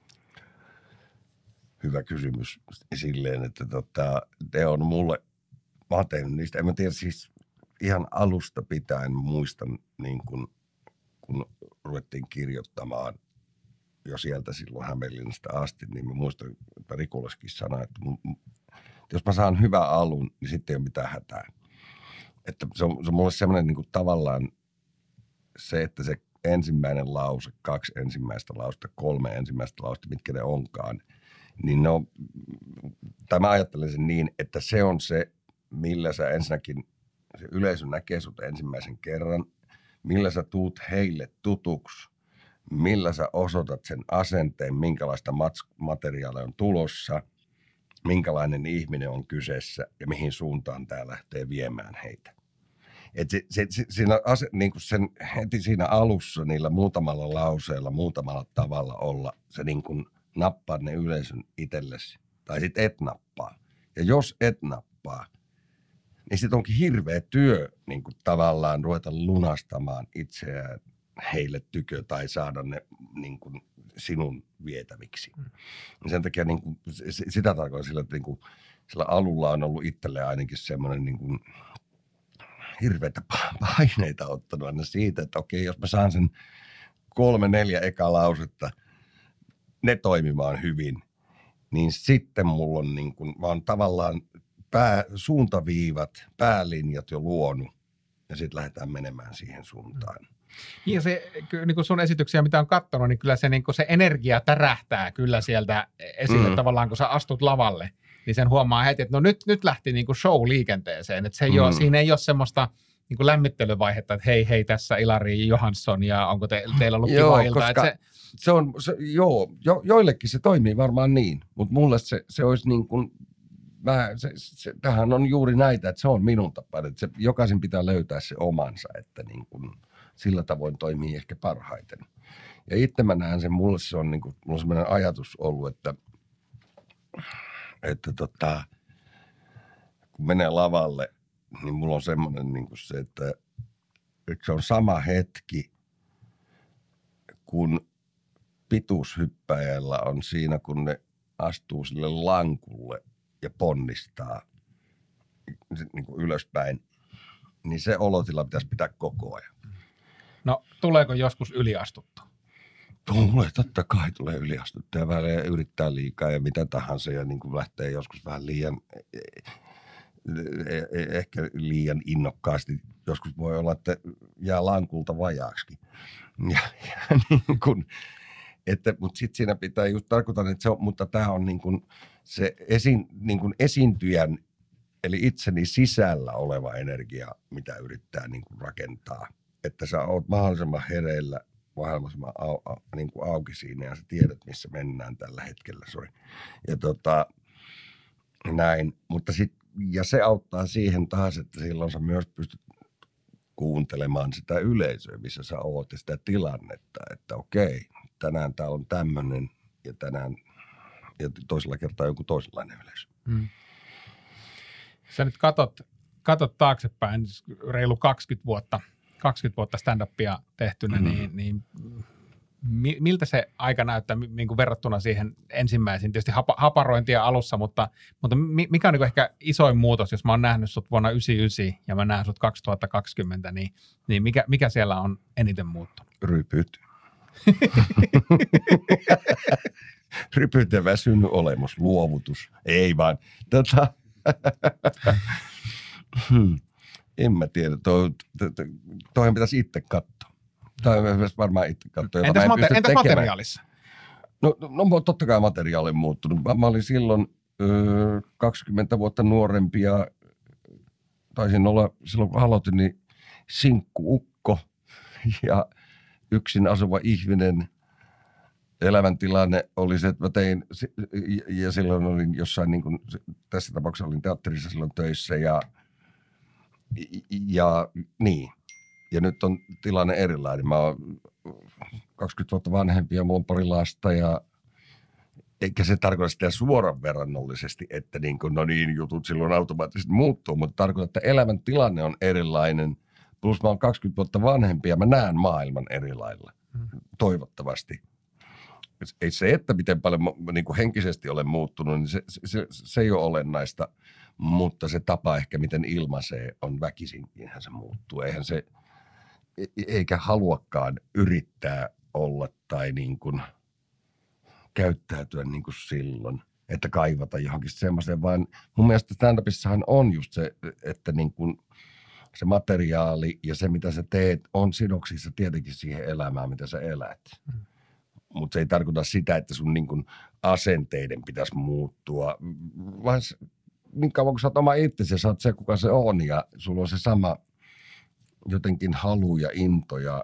Hyvä kysymys silleen, että te on mulle, mä oon tehnyt niistä, en mä tiedä siis ihan alusta pitäen muistan, niin kun ruvettiin kirjoittamaan jo sieltä silloin Hämeenlinnasta asti, niin mä muistan, että Rikuleskin sanoi, että jos mä saan hyvän alun, niin sitten ei ole mitään hätää. Että se on mulle semmoinen niin kuin tavallaan se, että se ensimmäinen lause, 2 ensimmäistä lausta, 3 ensimmäistä lausta, mitkä ne onkaan, niin tai mä ajattelen sen niin, että se on se, millä sä ensinnäkin, se yleisö näkee sut ensimmäisen kerran, millä sä tuut heille tutuksi, millä sä osoitat sen asenteen, minkälaista materiaalia on tulossa, minkälainen ihminen on kyseessä ja mihin suuntaan tää lähtee viemään heitä. Että niin sen heti siinä alussa niillä muutamalla lauseella, muutamalla tavalla olla, se niin kuin nappaa ne yleisön itsellesi, tai sitten et nappaa. Ja jos et nappaa, niin sitten onkin hirveä työ niin kuin tavallaan ruveta lunastamaan itseään heille tykö tai saada ne niin kuin sinun vietäviksi. Sen takia niin kuin, sitä tarkoittaa sillä, että niin kuin, sillä alulla on ollut itselle ainakin semmoinen niin kuin hirveitä paineita ottanut aina siitä, että okei, jos mä saan sen 3-4 eka lausetta, ne toimimaan hyvin, niin sitten mulla on niin kuin, mä oon tavallaan suuntaviivat, päälinjat jo luonut ja sitten lähdetään menemään siihen suuntaan. Ja se, niin kuin sun esityksiä, mitä on katsonut, niin kyllä se, niin kuin se energia tärähtää kyllä sieltä esille tavallaan, kun sä astut lavalle. Niin sen huomaa heti, että no nyt lähti niin kuin show liikenteeseen. Että se ei ole, siinä ei ole semmoista niin kuin lämmittelyvaihetta, että hei tässä Ilari Johansson ja onko teillä ollut kiva ilta. Koska joillekin se toimii varmaan niin, mutta mulle se olisi niin kuin, tämähän on juuri näitä, että se on minun tapa, että jokaisen pitää löytää se omansa, että niin kuin, sillä tavoin toimii ehkä parhaiten. Ja itse mä näen sen, mulle se on niin kuin, mulla on sellainen ajatus ollut, että kun menee lavalle, niin mulla on semmoinen niin kuin se, että se on sama hetki, kun pituushyppäjällä on siinä, kun ne astuu sille lankulle ja ponnistaa niin kuin ylöspäin, niin se olotila pitäisi pitää koko ajan. No, tuleeko joskus yliastuttu? Tulee, totta kai tulee yliastuttu ja välillä yrittää liikaa ja mitä tahansa ja niin kuin lähtee joskus vähän liian, ehkä liian innokkaasti. Joskus voi olla, että jää lankulta vajaaksikin. Niin kuin, mutta sitten siinä pitää just tarkoitan, että se on, mutta tämä on niin kuin se niin kuin esiintyjän, eli itseni sisällä oleva energia, mitä yrittää niin kuin rakentaa. Että sä oot mahdollisimman hereillä, mahdollisimman niin kuin auki siinä ja sä tiedät, missä mennään tällä hetkellä. Ja näin, mutta ja se auttaa siihen taas, että silloin sä myös pystyt kuuntelemaan sitä yleisöä, missä sä oot ja sitä tilannetta, että okei, tänään täällä on tämmöinen ja tänään ja toisella kertaa joku toisenlainen yleisö. Sä nyt katot taaksepäin reilu 20 vuotta stand-upia tehtynä, niin miltä se aika näyttää niin kuin verrattuna siihen ensimmäisiin? Tietysti haparointia alussa, mutta mikä on niin kuin ehkä isoin muutos, jos mä oon nähnyt sut vuonna 1999 ja mä näen sut 2020, niin mikä siellä on eniten muuttunut? Rypyt. Rypyt ja väsynyt olemus, luovutus. Ei vaan. En mä tiedä. Toihan pitäisi itse katsoa. Tai varmaan itse katsoa. Entäs materiaalissa? No totta kai materiaali on muuttunut. Mä olin silloin 20 vuotta nuorempi ja taisin olla silloin kun aloitin, niin sinkku-ukko ja yksin asuva ihminen. Elämäntilanne oli se, että mä tein, ja silloin olin jossain, niin kuin, tässä tapauksessa olin teatterissa silloin töissä ja niin. Ja nyt on tilanne erilainen. Mä oon 20 vuotta vanhempi ja mulla on pari lasta ja eikä se tarkoita sitä suoran verrannollisesti, että niin kuin, no niin, jutut silloin automaattisesti muuttuu, mutta tarkoittaa, että elämäntilanne on erilainen. Plus mä oon 20 vuotta vanhempi ja mä näen maailman eri lailla, toivottavasti. Ei se, että miten paljon niin kuin henkisesti olen muuttunut, niin se ei ole olennaista, mutta se tapa ehkä, miten ilmaisee, on väkisinkinhän se muuttuu. Eihän se, eikä haluakaan yrittää olla tai niin kuin käyttäytyä niin kuin silloin, että kaivata johonkin semmoiseen, vaan mun mielestä stand-upissahan on just se, että niin kuin se materiaali ja se, mitä sä teet, on sidoksissa tietenkin siihen elämään, mitä sä elät. Mutta se ei tarkoita sitä, että sun niin kun asenteiden pitäisi muuttua, vaan niin kauan kun sä oot oma itsesi ja sä oot se, kuka se on ja sulla on se sama jotenkin halu ja into ja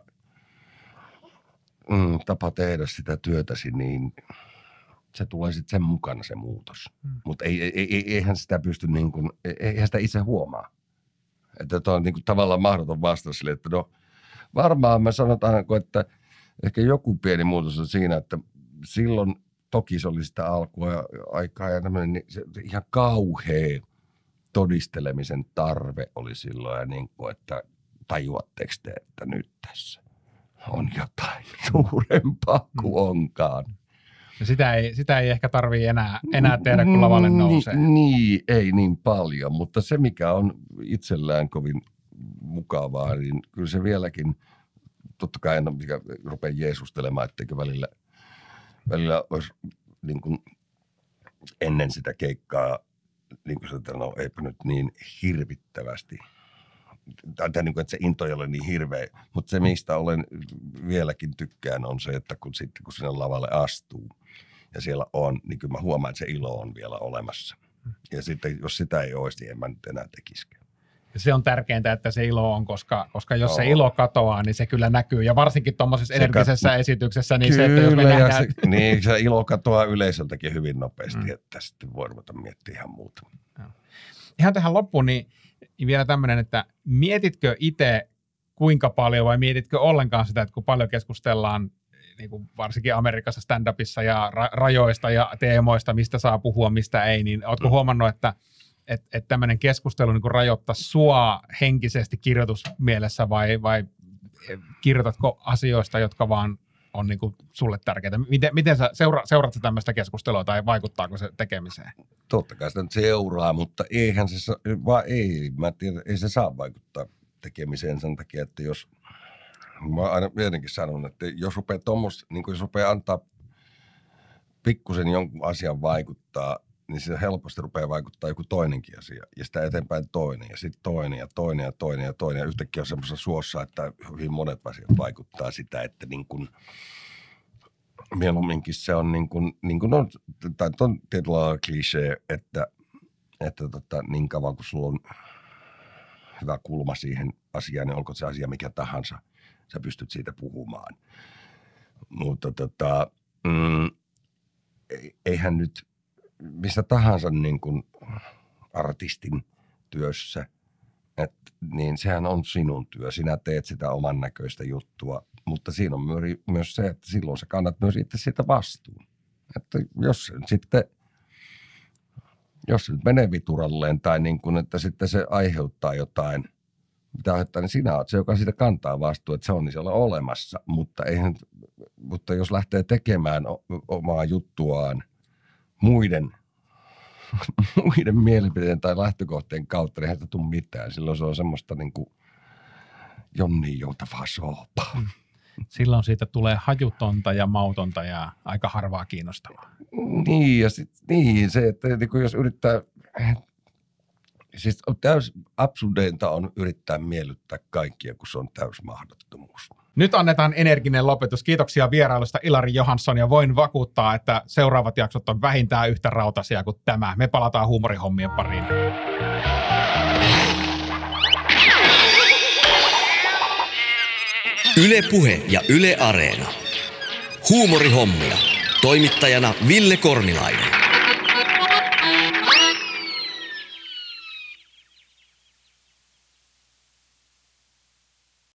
tapa tehdä sitä työtäsi, niin se tulee sitten sen mukana se muutos. Mutta eihän sitä pysty niin kuin, eihän sitä itse huomaa. Että tämä on niin kuin tavallaan mahdoton vastaus sille, että no varmaan me sanotaanko, että ehkä joku pieni muutos on siinä, että silloin toki se oli sitä alkua ja aikaa ja tämmöinen, niin se ihan kauhea todistelemisen tarve oli silloin ja niin kuin, että tajuatteko te, että nyt tässä on jotain suurempaa kuin onkaan. Ja sitä ei ehkä tarvitse enää tehdä, kun lavalle nousee. Niin, ei niin paljon, mutta se mikä on itsellään kovin mukavaa, niin kyllä se vieläkin, totta kai en ole mikä rupea jeesustelemaan, etteikö välillä olisi niin kuin ennen sitä keikkaa, niin kuin sanotaan, no eipä nyt niin hirvittävästi tai niin kuin, että se into ei ole niin hirveä. Mutta se, mistä olen vieläkin tykkään, on se, että kun sinne lavalle astuu ja siellä on, niin kyllä mä huomaan, että se ilo on vielä olemassa. Ja sitten, jos sitä ei olisi, niin en mä nyt enää tekisikään. Se on tärkeintä, että se ilo on, koska jos se ilo katoaa, niin se kyllä näkyy. Ja varsinkin tuommoisessa energisessä esityksessä, niin kyllä, se, että jos me nähdään... niin, se ilo katoaa yleisöltäkin hyvin nopeasti, että sitten voi ruveta miettimään ihan muuta. Ihan tähän loppuun, niin vielä tämmöinen, että mietitkö itse kuinka paljon vai mietitkö ollenkaan sitä, että kun paljon keskustellaan niin kuin varsinkin Amerikassa stand-upissa ja rajoista ja teemoista, mistä saa puhua, mistä ei, niin ootko huomannut, että tämmöinen keskustelu niin kuin rajoittaa sua henkisesti kirjoitusmielessä vai kirjoitatko asioista, jotka vaan on niin kuin sulle tärkeitä? Miten sä seuraat sä tämmöistä keskustelua tai vaikuttaako se tekemiseen? Totta kai sitä nyt seuraa, mutta eihän se, mä tiedän, ei se saa vaikuttaa tekemiseen sen takia, että jos, mä aina jotenkin sanon, että jos rupeaa niin jos rupeaa antaa pikkusen jonkun asian vaikuttaa, niin se helposti rupeaa vaikuttaa joku toinenkin asia. Ja sitä eteenpäin toinen, ja sitten toinen, ja toinen, ja toinen, ja toinen. Ja yhtäkkiä on semmoisessa suossa, että hyvin monet asiat vaikuttaa sitä, että niin kuin mieluumminkin se on niin kuin on, tai on tietyllä lailla klišee, että niin kauan kun sulla on hyvä kulma siihen asiaan, niin olko se asia mikä tahansa, sä pystyt siitä puhumaan. Mutta eihän nyt missä tahansa niin kuin artistin työssä, niin sehän on sinun työ. Sinä teet sitä oman näköistä juttua, mutta siinä on myös se, että silloin sä kannat myös itse siitä vastuun. Että jos se nyt menee vituralleen tai niin kuin, että sitten se aiheuttaa jotain, mitä aiheuttaa, niin sinä olet se, joka siitä kantaa vastuun, että se on niin siellä olemassa. Mutta jos lähtee tekemään omaa juttuaan muiden mielipiteen tai lähtökohteen kautta, niin ei tule mitään. Silloin se on semmoista niin kuin jonnin joutavaa soopaa. Silloin siitä tulee hajutonta ja mautonta ja aika harvaa kiinnostavaa. Niin, ja se, että niin jos yrittää, siis absurdeinta on yrittää miellyttää kaikkia, kun se on täys mahdottomuus. Nyt annetaan energinen lopetus. Kiitoksia vierailusta Ilari Johansson, ja voin vakuuttaa, että seuraavat jaksot on vähintään yhtä rautaisia kuin tämä. Me palataan huumorihommien pariin. Yle Puhe ja Yle Areena. Huumorihommia. Toimittajana Ville Kornilainen.